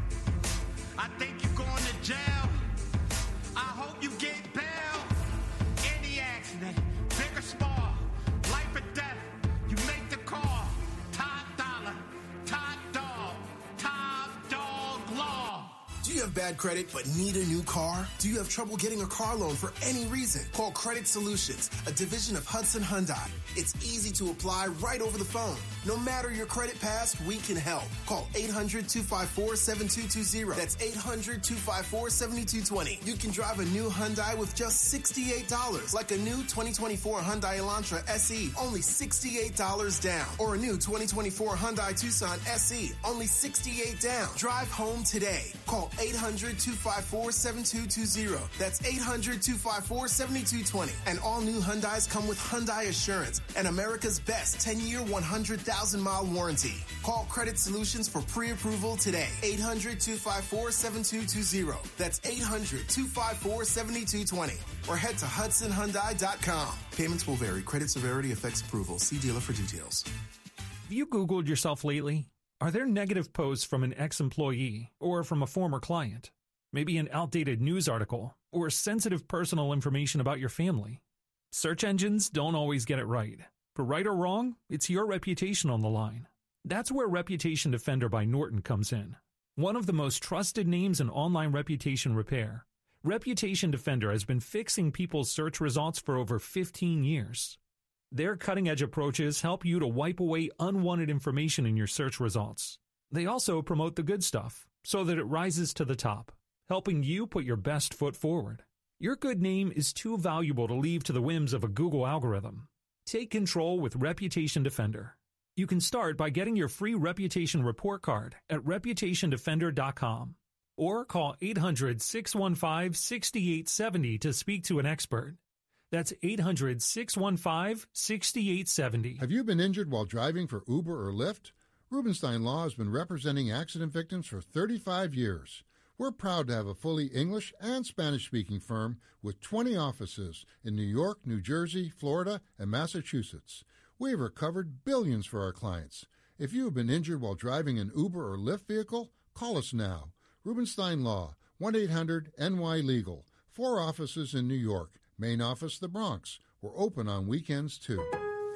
S17: I think you're going to jail. I hope you get bail. Any accident, big or small, life or death, you make the call. Top dollar, top dog, top dog law.
S18: Do you have bad credit but need a new car? Do you have trouble getting a car loan for any reason? Call Credit Solutions, a division of Hudson Hyundai. It's easy to apply right over the phone. No matter your credit past, we can help. Call eight hundred, two five four, seven two two zero. That's eight hundred, two five four, seven two two zero. You can drive a new Hyundai with just sixty-eight dollars, like a new twenty twenty-four Hyundai Elantra S E, only sixty-eight dollars down. Or a new twenty twenty-four Hyundai Tucson S E, only sixty-eight dollars down. Drive home today. Call eight hundred, two five four, seven two two zero. That's eight hundred, two five four, seven two two zero. And all new Hyundais come with Hyundai Assurance and America's best ten-year, one hundred thousand mile warranty. Call Credit Solutions for pre-approval today. eight hundred, two five four, seven two two zero. That's eight hundred, two five four, seven two two zero. Or head to hudson hyundai dot com. Payments will vary. Credit severity affects approval. See dealer for details.
S19: Have you Googled yourself lately? Are there negative posts from an ex-employee or from a former client? Maybe an outdated news article or sensitive personal information about your family? Search engines don't always get it right. But right or wrong, it's your reputation on the line. That's where Reputation Defender by Norton comes in. One of the most trusted names in online reputation repair, Reputation Defender has been fixing people's search results for over fifteen years. Their cutting-edge approaches help you to wipe away unwanted information in your search results. They also promote the good stuff so that it rises to the top, helping you put your best foot forward. Your good name is too valuable to leave to the whims of a Google algorithm. Take control with Reputation Defender. You can start by getting your free reputation report card at reputation defender dot com or call eight hundred, six one five, six eight seven zero to speak to an expert. That's eight hundred, six one five, six eight seven zero.
S2: Have you been injured while driving for Uber or Lyft? Rubenstein Law has been representing accident victims for thirty-five years. We're proud to have a fully English and Spanish-speaking firm with twenty offices in New York, New Jersey, Florida, and Massachusetts. We've recovered billions for our clients. If you have been injured while driving an Uber or Lyft vehicle, call us now. Rubenstein Law, one eight hundred N Y legal. Four offices in New York. Main office, the Bronx. We're open on weekends, too.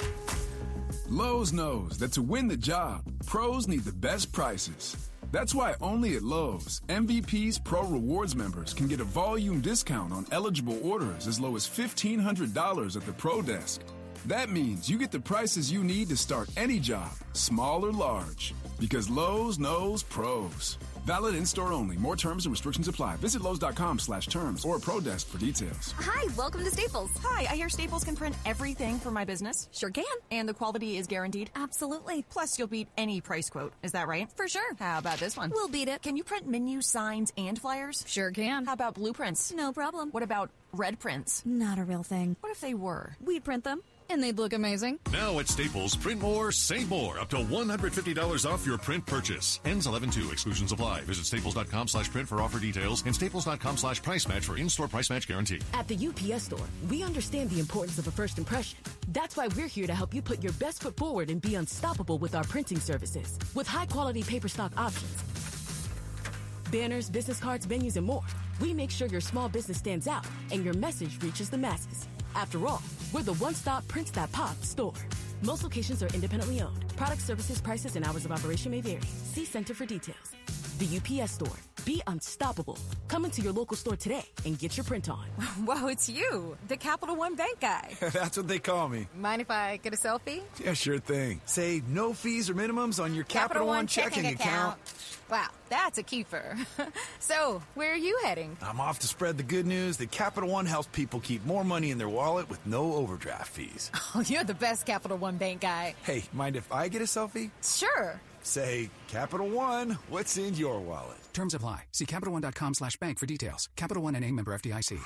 S20: Lowe's knows that to win the job, pros need the best prices. That's why only at Lowe's, M V P's Pro Rewards members can get a volume discount on eligible orders as low as fifteen hundred dollars at the Pro Desk. That means you get the prices you need to start any job, small or large. Because Lowe's knows pros. Valid in-store only. More terms and restrictions apply. Visit Lowe's.com slash terms or Pro Desk for details.
S22: Hi, welcome to Staples. Hi, I hear Staples can print everything for my business. Sure can. And the quality is guaranteed? Absolutely. Plus, you'll beat any price quote. Is that right? For sure. How about this one? We'll beat it. Can you print menus, signs, and flyers? Sure can. How about blueprints? No problem. What about red prints? Not a real thing. What if they were? We'd print them. And they'd look amazing.
S23: Now at Staples, print more, save more. Up to one hundred fifty dollars off your print purchase. Ends eleven two. Exclusions apply. Visit staples.com slash print for offer details and staples.com slash price match for in-store price match guarantee.
S24: At the U P S store, we understand the importance of a first impression. That's why we're here to help you put your best foot forward and be unstoppable with our printing services. With high-quality paper stock options, banners, business cards, menus, and more, we make sure your small business stands out and your message reaches the masses. After all, we're the one-stop Prints That Pop store. Most locations are independently owned. Product, services, prices, and hours of operation may vary. See Center for details. The U P S store. Be unstoppable. Come into your local store today and get your print on.
S22: Wow, it's you, the Capital One Bank guy.
S25: That's what they call me.
S22: Mind if I get a selfie?
S25: Yeah, sure thing. Say no fees or minimums on your Capital, Capital One, One checking, checking account. account.
S22: Wow, that's a keeper. So, where are you heading?
S25: I'm off to spread the good news that Capital One helps people keep more money in their wallet with no overdraft fees.
S22: Oh, you're the best Capital One Bank guy.
S25: Hey, mind if I get a selfie?
S22: Sure.
S25: Say, Capital One, what's in your wallet?
S26: Terms apply. See CapitalOne.com slash bank for details. Capital One N A, member F D I C.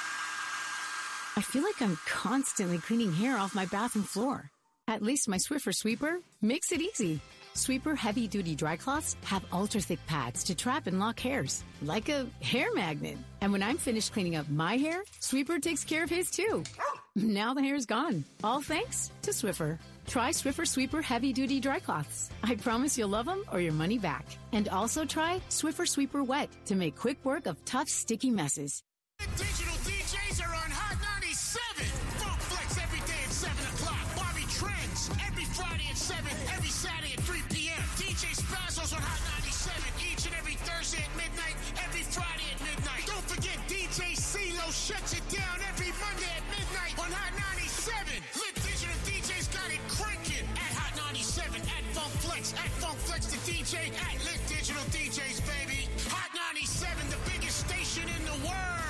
S27: I feel like I'm constantly cleaning hair off my bathroom floor. At least my Swiffer Sweeper makes it easy. Sweeper heavy-duty dry cloths have ultra-thick pads to trap and lock hairs, like a hair magnet. And when I'm finished cleaning up my hair, Sweeper takes care of his too. Now the hair's gone, all thanks to Swiffer. Try Swiffer Sweeper heavy-duty dry cloths. I promise you'll love them or your money back. And also try Swiffer Sweeper Wet to make quick work of tough, sticky messes.
S1: Digital D Js are on Hot ninety-seven. Funk Flex every day at seven o'clock. Bobby Trends every Friday at seven, every Saturday at three p.m. D J Spazzos on Hot ninety-seven each and every Thursday at midnight, every Friday at midnight. Don't forget D J CeeLo shuts it down every Monday at midnight on Hot ninety-seven. Lit Digital D Js got it cranking at Hot ninety-seven, at Funk Flex, at Funk Flex the D J, at Lit Digital D Js, baby. Hot ninety-seven, the biggest station in the world.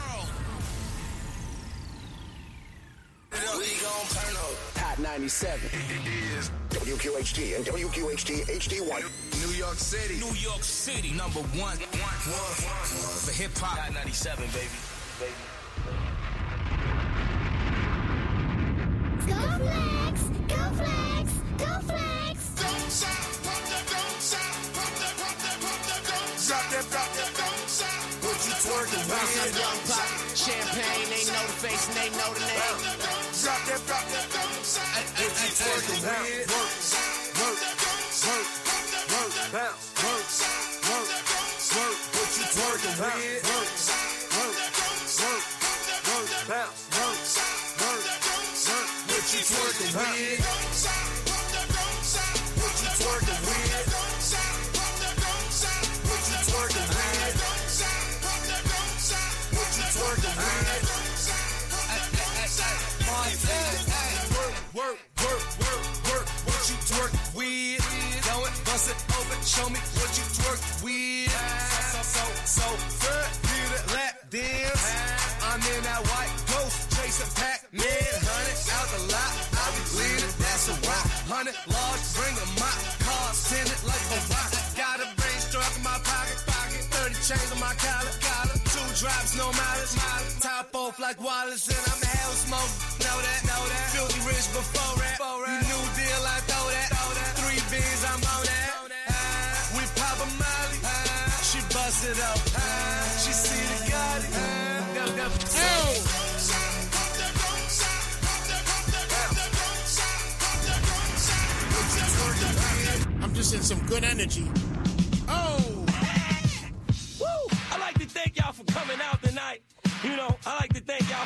S21: We gon' turn up. Hot ninety-seven. It is W Q H T and W Q H T H D one. New York City.
S9: New York City, number one. one, one, one. For hip hop. Hot ninety-seven, baby. Baby.
S4: Go Flex! Go Flex! Go Flex!
S1: Don't stop, pump the don't stop, pump the pump the pump the don't stop, drop that, drop that, don't stop.
S21: What you twerking with?
S14: Young pop, champagne, they know the face and they know the name.
S1: Drop that, drop that, don't stop.
S21: What you twerking with? Work, work, work, work, bounce, work, work, work. What you twerking with? Work, work, work, work, bounce, work, work, work. What you twerking with? What you twerking with? What you twerking with? What you twerking with? Work, work, work, work, work, what you twerk with? Go it, bust it open, show me what you twerk with. So, so, so, so, feel the lap dance. I'm in that white ghost, chasing Pac-Man. Hundred out the lot, I be leaning, that's a rock. Hundred large, bring a mop, car tinted like a rock. Got a brain struck in my pocket, pocket. thirty chains on my collar, collar. Two drops, no mileage, mileage. Top off like Wallace, and I'm a hell smoke. Know that, know that. Filthy rich before rap. You new deal, I throw that. Three beans, I'm on that. We pop a Molly, she bust it up. She see the Gotti. Hey!
S1: I'm just in some good energy. Oh!
S3: Woo! I'd like to thank y'all for coming out tonight. You know, I like to thank y'all